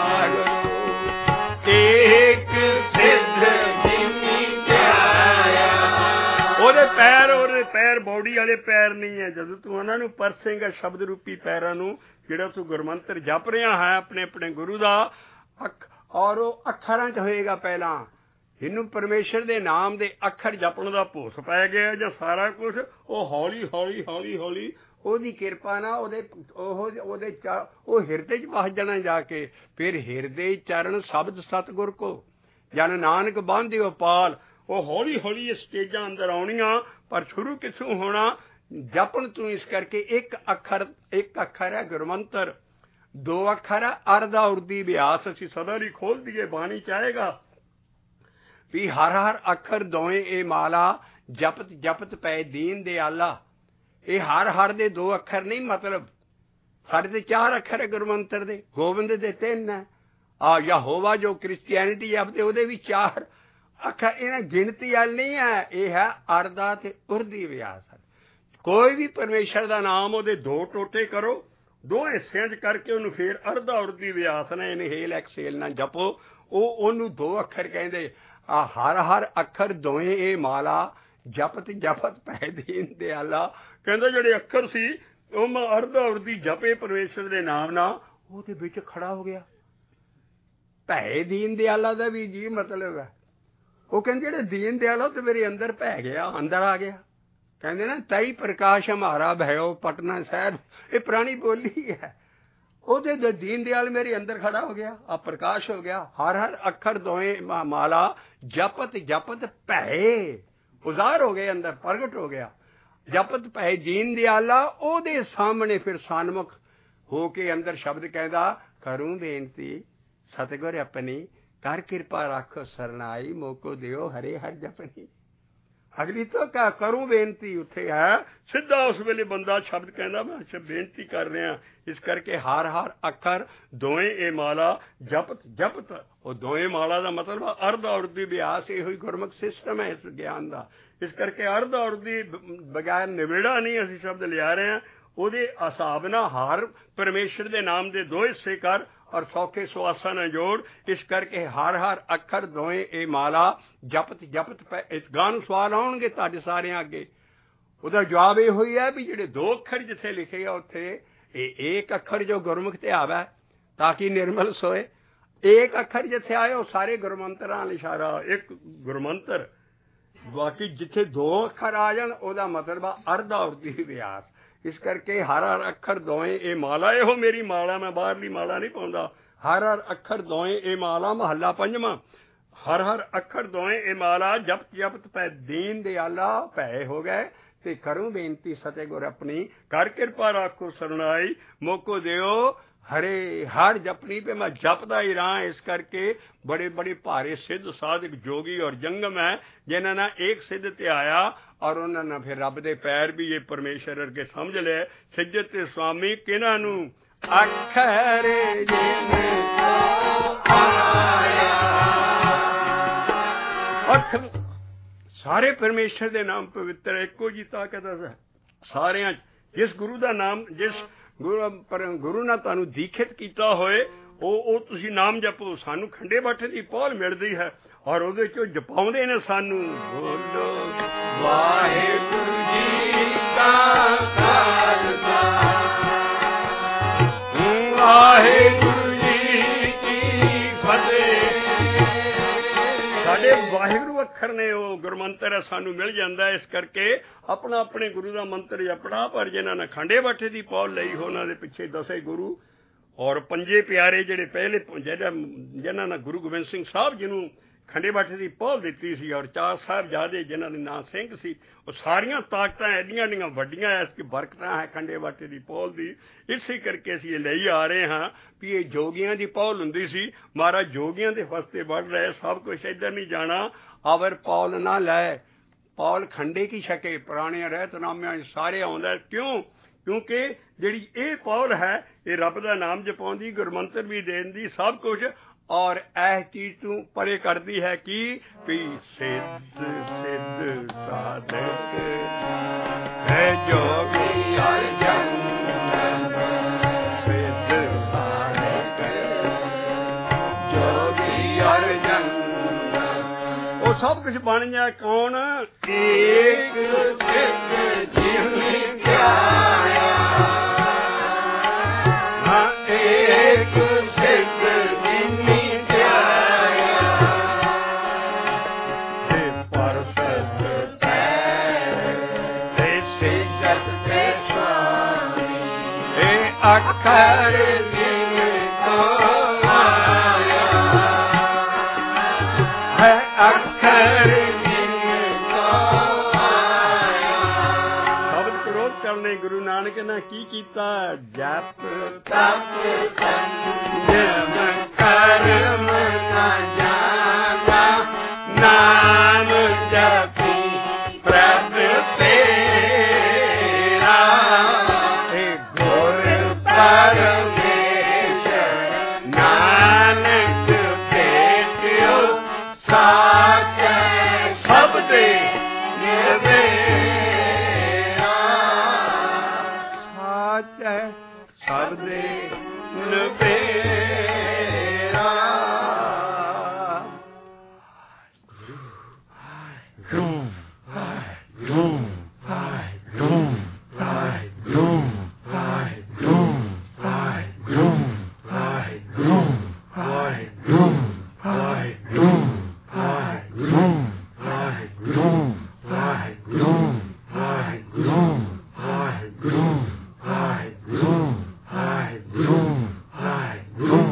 ਵਾਹਿਗੁਰੂ ਏਕ ਸਿੱਧ ਜਿਨੀ ਧਿਆਇਆ। ਉਹਦੇ ਪੈਰ ਉਹਦੇ ਪੈਰ ਬੌਡੀ ਵਾਲੇ ਪੈਰ ਨਹੀਂ ਹੈ। ਜਦੋਂ ਤੂੰ ਉਹਨਾਂ ਨੂੰ ਪਰਸੇਂਗਾ ਸ਼ਬਦ ਰੂਪੀ ਪੈਰਾਂ ਨੂੰ, ਜਿਹੜਾ ਤੂੰ ਗੁਰਮੰਤਰ ਜਪ ਰਿਹਾ ਹੈ ਆਪਣੇ ਆਪਣੇ ਗੁਰੂ ਦਾ, ਅੱਖ ਔਰ ਉਹ ਅੱਖਰਾਂ ਚ ਹੋਏਗਾ। ਪਹਿਲਾਂ ਇਹਨੂੰ ਪਰਮੇਸ਼ਰ ਦੇ ਨਾਮ ਦੇ ਅੱਖਰ ਜਪਣ ਦਾ ਭੋਸ ਪੈ ਗਿਆ ਜਾਂ ਸਾਰਾ ਕੁਝ ਉਹ ਹੌਲੀ ਹੌਲੀ ਹੌਲੀ ਹੌਲੀ ਉਹਦੀ ਕਿਰਪਾ ਨਾਲ ਉਹਦੇ ਉਹ ਉਹਦੇ ਉਹ ਹਿਰਦੇ ਚ ਵਸ ਜਾਣਾ ਜਾ ਕੇ। ਫਿਰ ਹਿਰਦੇ ਚਰਨ ਸ਼ਬਦ ਸਤਿਗੁਰ ਕੋ ਜਨ ਨਾਨਕ ਬਾਂਧਿਓ ਪਾਲ। ਉਹ ਹੌਲੀ ਹੌਲੀ ਇਹ ਸਟੇਜਾਂ ਅੰਦਰ ਆਉਣੀਆਂ, ਪਰ ਸ਼ੁਰੂ ਕਿੱਥੋਂ ਹੋਣਾ? ਜਪਣ ਤੋਂ। ਇਸ ਕਰਕੇ ਇੱਕ ਅੱਖਰ ਇੱਕ ਅੱਖਰ ਹੈ ਗੁਰਮੰਤਰ, ਦੋ ਅੱਖਰ ਹੈ ਅਰਧਾ ਉਰਦੀ ਅਭਿਆਸ। ਅਸੀਂ ਸਦਾ ਲਈ ਖੋਲ ਦਈਏ, ਬਾਣੀ ਚਾਹੇਗਾ ਵੀ ਹਰ ਹਰ ਅੱਖਰ ਦੋਵੇਂ ਇਹ ਮਾਲਾ ਜਪਤ ਜਪਤ ਪੈ ਦੀਨ ਦਿਆਲਾ। ਇਹ ਹਰ ਹਰ ਦੇ ਦੋ ਅੱਖਰ ਨਹੀਂ, ਮਤਲਬ ਸਾਡੇ ਤੇ ਚਾਰ ਅੱਖਰ ਹੈ ਗੁਰਮੰਤਰ ਦੇ, ਗੋਬਿੰਦ ਦੇ ਤਿੰਨ ਹੈ। ਆ ਯਹੋਵਾ ਜੋ ਕ੍ਰਿਸਚੀਅਨਿਟੀ ਜਪਦੇ ਉਹਦੇ ਵੀ ਚਾਰ ਅੱਖਰ। ਇਹਨਾਂ ਗਿਣਤੀ ਵਾਲ ਨਹੀਂ ਹੈ, ਇਹ ਹੈ ਅਰਧਾ ਤੇ ਉਰਦੀ ਅਭਿਆਸ। ਕੋਈ ਵੀ ਪਰਮੇਸ਼ਰ ਦਾ ਨਾਮ ਉਹਦੇ ਦੋ ਟੋਟੇ ਕਰੋ, ਦੋ ਹਿੱਸਿਆਂ ਚ ਕਰਕੇ ਉਹਨੂੰ ਫੇਰ ਅਰਧਾ ਉਰਦੀ ਅਭਿਆਸ ਨਾਲ ਇਨਹੇਲ ਐਕਸੇਲ ਨਾਲ ਜਪੋ। ਉਹ ਉਹਨੂੰ ਦੋ ਅੱਖਰ ਕਹਿੰਦੇ। ਆ ਹਰ ਹਰ ਅੱਖਰ ਦੋਵੇਂ ਇਹ ਮਾਲਾ ਜਪਤ ਜਪਤ ਪੈ ਦੀਨ ਦਿਆਲਾ। ਕਹਿੰਦਾ ਜਿਹੜੇ ਅੱਖਰ ਸੀ ਉਹ ਮੈਂ ਅਰਧਾ ਉਰਦੀ ਜਪੇ ਪਰਮੇਸ਼ਰ ਦੇ ਨਾਮ ਨਾਲ, ਉਹਦੇ ਵਿੱਚ ਖੜਾ ਹੋ ਗਿਆ। ਭੈ ਦੀਨ ਦਿਆਲਾ ਦਾ ਵੀ ਜੀ ਮਤਲਬ ਹੈ। ਉਹ ਕਹਿੰਦੇ ਜਿਹੜੇ ਦੀਨ ਦਿਆਲਾ ਤੇ ਮੇਰੇ ਅੰਦਰ ਪੈ ਗਿਆ, ਅੰਦਰ ਆ ਗਿਆ। ਕਹਿੰਦੇ ਨਾ ਤਈ ਪ੍ਰਕਾਸ਼ ਹਮਾਰਾ ਭਇਓ ਪਟਨਾ ਸਾਹਿਬ, ਇਹ ਪੁਰਾਣੀ ਬੋਲੀ ਹੈ। ਉਹਦੇ ਦੀਨ ਦਿਆਲ ਮੇਰੇ ਅੰਦਰ ਖੜਾ ਹੋ ਗਿਆ, ਆ ਪ੍ਰਕਾਸ਼ ਹੋ ਗਿਆ। ਹਰ ਹਰ ਅੱਖਰ ਦੋਵੇਂ ਮਾਲਾ ਜਪਤ ਜਪਤ ਭੈ ਉਜ਼ਾਰ ਹੋ ਗਏ, ਅੰਦਰ ਪ੍ਰਗਟ ਹੋ ਗਿਆ। ਜਪਤ ਭੈ ਦੀਨ ਦਿਆਲਾ। ਉਹਦੇ ਸਾਹਮਣੇ ਫਿਰ ਸਨਮੁਖ ਹੋ ਕੇ ਅੰਦਰ ਸ਼ਬਦ ਕਹਿੰਦਾ, ਕਰੂੰ ਬੇਨਤੀ ਸਤਿਗੁਰ ਆਪਣੀ, ਕਰ ਕਿਰਪਾ ਰੱਖੋ ਸਰਨਾਈ, ਮੋਕੋ ਦਿਓ ਹਰੇ ਹਰ ਜਪਨੀ। ਅਗਲੀ ਤੋਂ ਕਿਆ ਕਰੂੰ ਬੇਨਤੀ ਉੱਥੇ ਹੈ ਸਿੱਧਾ। ਉਸ ਵੇਲੇ ਬੰਦਾ ਸ਼ਬਦ ਕਹਿੰਦਾ ਮੈਂ ਅੱਛਾ ਬੇਨਤੀ ਕਰ ਰਿਹਾ। ਇਸ ਕਰਕੇ ਹਰ ਹਰ ਅੱਖਰ ਦੋਵੇਂ ਇਹ ਮਾਲਾ ਜਪਤ ਜਪਤ। ਉਹ ਦੋਵੇਂ ਮਾਲਾ ਦਾ ਮਤਲਬ ਅਰਧ ਔਰਦੀ ਅਭਿਆਸ। ਇਹੋ ਹੀ ਗੁਰਮੁਖ ਸਿਸਟਮ ਹੈ ਇਸ ਗਿਆਨ ਦਾ। ਇਸ ਕਰਕੇ ਅਰਧ ਔਰਦੀ ਬਗੈਰ ਨਿਬੇੜਾ ਨਹੀਂ ਅਸੀਂ ਸ਼ਬਦ ਲਿਆ ਰਹੇ ਹਾਂ। ਉਹਦੇ ਹਿਸਾਬ ਨਾਲ ਹਰ ਪਰਮੇਸ਼ਰ ਦੇ ਨਾਮ ਦੇ ਦੋ ਹਿੱਸੇ ਕਰ ਔਰ ਸੌਖੇ ਸੁਆਸਾਂ ਨਾਲ ਜੋੜ। ਇਸ ਕਰਕੇ ਹਰ ਹਰ ਅੱਖਰ ਦੋਵੇਂ ਇਹ ਮਾਲਾ ਜਪਤ ਜਪਤ ਪੈ। ਇਸ ਗਾਂ ਨੂੰ ਸਵਾਲ ਆਉਣਗੇ ਤੁਹਾਡੇ ਸਾਰਿਆਂ ਅੱਗੇ। ਉਹਦਾ ਜਵਾਬ ਇਹੋ ਹੀ ਹੈ ਵੀ ਜਿਹੜੇ ਦੋ ਅੱਖਰ ਜਿੱਥੇ ਲਿਖੇ ਆ ਉੱਥੇ ਇਹ ਏਕ ਅੱਖਰ ਜੋ ਗੁਰਮੁਖ ਤੇ ਆਵੇ ਤਾਂ ਕਿ ਨਿਰਮਲ ਸੋਏ। ਏਕ ਅੱਖਰ ਜਿੱਥੇ ਆਏ ਉਹ ਸਾਰੇ ਗੁਰਮੰਤਰਾਂ ਨਾਲ ਇਸ਼ਾਰਾ ਇੱਕ ਗੁਰਮੰਤਰ। ਬਾਕੀ ਜਿੱਥੇ ਦੋ ਅੱਖਰ ਆ ਜਾਣ ਉਹਦਾ ਮਤਲਬ ਆ ਅਰਧ ਔਰਦੀ ਵਿਆਸ। ਇਸ ਕਰਕੇ ਹਰ ਹਰ ਅੱਖਰ ਦੋਵੇਂ ਇਹ ਮਾਲਾ। ਇਹੋ ਮੇਰੀ ਮਾਲਾ, ਮੈਂ ਬਾਹਰਲੀ ਮਾਲਾ ਨਹੀਂ ਪਾਉਂਦਾ। ਹਰ ਹਰ ਅੱਖਰ ਦੋਵੇਂ ਇਹ ਮਾਲਾ। ਮਹੱਲਾ ਪੰਜਵਾਂ। ਹਰ ਹਰ ਅੱਖਰ ਦੋਵੇਂ ਇਹ ਮਾਲਾ ਜਪਤ ਜਪਤ ਪੈ ਦੀਨ ਦਿਆਲਾ ਭੈ ਹੋ ਗਏ ਤੇ ਕਰੂੰ ਬੇਨਤੀ ਸਤੇ ਗੁਰ ਆਪਣੀ ਕਰ ਕਿਰਪਾ ਰੱਖੋ ਸਰਨਾਈ ਮੋਕੋ ਦਿਓ ਹਰੇ। ਹਰ ਜਪਣੀ ਪੇ ਮੈਂ ਜਪਦਾ ਹੀ ਰਹਾਂ। ਇਸ ਕਰਕੇ ਬੜੇ ਬੜੇ ਭਾਰੇ ਸਿੱਧ ਸਾਧਕ ਜੋਗੀ ਔਰ ਜੰਗਮ ਹੈ ਜਿਨ੍ਹਾਂ ਨੇ ਇੱਕ ਸਿੱਧ ਤੇ ਆਇਆ ਔਰ ਉਹਨਾਂ ਨੇ ਫਿਰ ਰੱਬ ਦੇ ਪੈਰ ਵੀ ਇਹ ਪਰਮੇਸ਼ਰ ਅੱਗੇ ਸਮਝ ਲਏ। ਸਿੱਜਤ ਤੇ ਸੁਆਮੀ ਕਿਹਨਾਂ ਨੂੰ ਅੱਖਰ ਜਿਨ ਆਇਆ। ਅੱਖਰ ਸਾਰੇ ਪਰਮੇਸ਼ਰ ਦੇ ਨਾਮ ਪਵਿੱਤਰ ਇੱਕੋ ਜੀ ਤਾਕਤ ਹੈ ਸਾਰਿਆਂ 'ਚ। ਜਿਸ ਗੁਰੂ ਦਾ ਨਾਮ ਜਿਸ ਗੁਰੂ ਪਰ ਗੁਰੂ ਨੇ ਤੁਹਾਨੂੰ ਦੀਖਿਤ ਕੀਤਾ ਹੋਏ ਉਹ ਉਹ ਤੁਸੀਂ ਨਾਮ ਜਪੋ। ਸਾਨੂੰ ਖੰਡੇ ਬਾਟੇ ਦੀ ਪਹੁਲ ਮਿਲਦੀ ਹੈ ਔਰ ਉਹਦੇ 'ਚੋਂ ਜਪਾਉਂਦੇ ਨੇ ਸਾਨੂੰ। ਬੋਲੋ ਵਾਹਿਗੁਰੂ ਜੀ ਕਾ ਖਾਲਸਾ ਵਾਹਿਗੁਰੂ ਜੀ ਕੀ ਫਤਿਹ। ਸਾਡੇ ਵਾਹਿਗੁਰੂ ਅੱਖਰ ਨੇ ਉਹ ਗੁਰਮੰਤਰ ਸਾਨੂੰ ਮਿਲ ਜਾਂਦਾ। ਇਸ ਕਰਕੇ ਆਪਣਾ ਆਪਣੇ ਗੁਰੂ ਦਾ ਮੰਤਰ ਜਪਣਾ। ਪਰ ਜਿਨ੍ਹਾਂ ਨੇ ਖੰਡੇ ਬਾਟੇ ਦੀ ਪੌਲ ਲਈ ਉਹਨਾਂ ਦੇ ਪਿੱਛੇ ਦਸੇ ਗੁਰੂ ਔਰ ਪੰਜੇ ਪਿਆਰੇ ਜਿਹੜੇ ਪਹਿਲੇ ਜਿਹੜਾ ਜਿਨ੍ਹਾਂ ਨੇ ਗੁਰੂ ਗੋਬਿੰਦ ਸਿੰਘ ਸਾਹਿਬ ਜਿਹਨੂੰ ਖੰਡੇ ਬਾਟੇ ਦੀ ਪਹੁਲ ਦਿੱਤੀ ਸੀ ਔਰ ਚਾਰ ਸਾਹਿਬਜ਼ਾਦੇ ਜਿਨ੍ਹਾਂ ਦੇ ਨਾਂ ਸਿੰਘ ਸੀ। ਉਹ ਸਾਰੀਆਂ ਤਾਕਤਾਂ ਐਡੀਆਂ ਐਡੀਆਂ ਵੱਡੀਆਂ ਐਸ ਕਿ ਬਰਕਤਾਂ ਹੈ ਖੰਡੇ ਬਾਟੇ ਦੀ ਪਹੁਲ ਦੀ। ਇਸੇ ਕਰਕੇ ਅਸੀਂ ਇਹ ਲਈ ਆ ਰਹੇ ਹਾਂ ਵੀ ਇਹ ਜੋਗੀਆਂ ਦੀ ਪਹੁਲ ਹੁੰਦੀ ਸੀ। ਮਹਾਰਾਜ ਜੋਗੀਆਂ ਦੇ ਫਸਤੇ ਵੱਢ ਰਹੇ। ਸਭ ਕੁਛ ਇੱਧਰ ਨਹੀਂ ਜਾਣਾ। ਅਵਰ ਪੌਲ ਨਾ ਲੈ ਪੌਲ ਖੰਡੇ ਕੀ ਛਕੇ। ਪੁਰਾਣੇ ਰਹਿਤਨਾਮਿਆਂ ਸਾਰੇ ਆਉਂਦਾ। ਕਿਉਂ? ਕਿਉਂਕਿ ਜਿਹੜੀ ਇਹ ਪੌਲ ਹੈ ਇਹ ਰੱਬ ਦਾ ਨਾਮ ਜਪਾਉਂਦੀ ਗੁਰਮੰਤਰ ਵੀ ਦੇਣ ਦੀ ਸਭ ਕੁਛ ਔਰ ਇਸ ਚੀਜ਼ ਤੋਂ ਪਰੇ ਕਰਦੀ ਹੈ ਕਿ ਵੀ ਸਿੱਧ ਸਿੱਧ ਸਾਧਕ ਹੈ ਜੋਗੀ ਹਰ ਜਨ ਸਿੱਧ ਸਾਧਕ ਜੋਗੀ ਹਰ ਜਨ। ਉਹ ਸਭ ਕੁਛ ਬਣ ਜਾ ਕੌਣ? ਏਕ ਸਿੱਧ ਜਿਵੇਂ ਧਿਆਇਆ। ਹਾਂ ਏਕ ਸਿੱਧ ਜਿਵੇਂ ਧਿਆਇਆ ਤੇ ਪਰਸਤ ਪੈ ਤੇ ਸਿੱਜਤ ਤੇ ਸੁਆਮੀ ਇਹ ਅੱਖਰ ਜਿਵੇਂ ਤੋਂ ਆਇਆ ਹੈ ਅੱਖਰ ਜਿਵੇਂ ਤੋਂ ਆਇਆ। ਸ਼ਬਦ ਕਰੋਧ ਕਰਨੇ ਗੁਰੂ ਨਾਨਕ ਨੇ ਕੀ ਕੀਤਾ? ਜਪ ਤਪ ਸੰਜਮ ਕਰਮ ਨਾ ਜਾਣਾ ਨਾਮ ਜਪੀ ਪ੍ਰਭ ਤੇਰਾ ਇਹ ਗੁਰ ਪਰਮੇਸ਼ਰ ਨਾਨਕ ਭੇਟਿਓ ਸਾਚੈ ਸਭ ਦੇ ਨਿਰਵੇਰਾ ਸਾਚੈ ਸਭ ਦੇ ਨਿਰਵੇਰਾ। Guru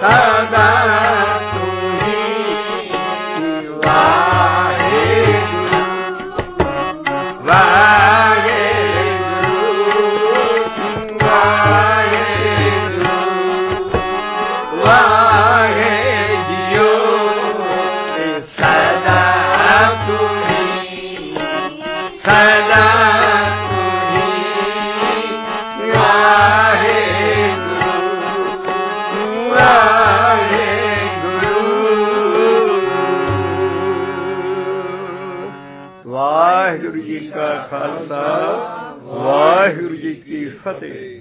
ਸਦਾ ਤੁਹੀ ਵਾਹਿਗੁਰੂ ਵਾਹਿਗੁਰੂ ਵਾਹਿਗੁਰੂ ਵਾਹਿਗੁਰੂ ਸਦਾ ਤੁਹੀ ਸਦਾ ਵਾਹਿਗੁਰੂ ਜੀ ਕਾ ਖਾਲਸਾ ਵਾਹਿਗੁਰੂ ਜੀ ਕੀ ਫਤਿਹ।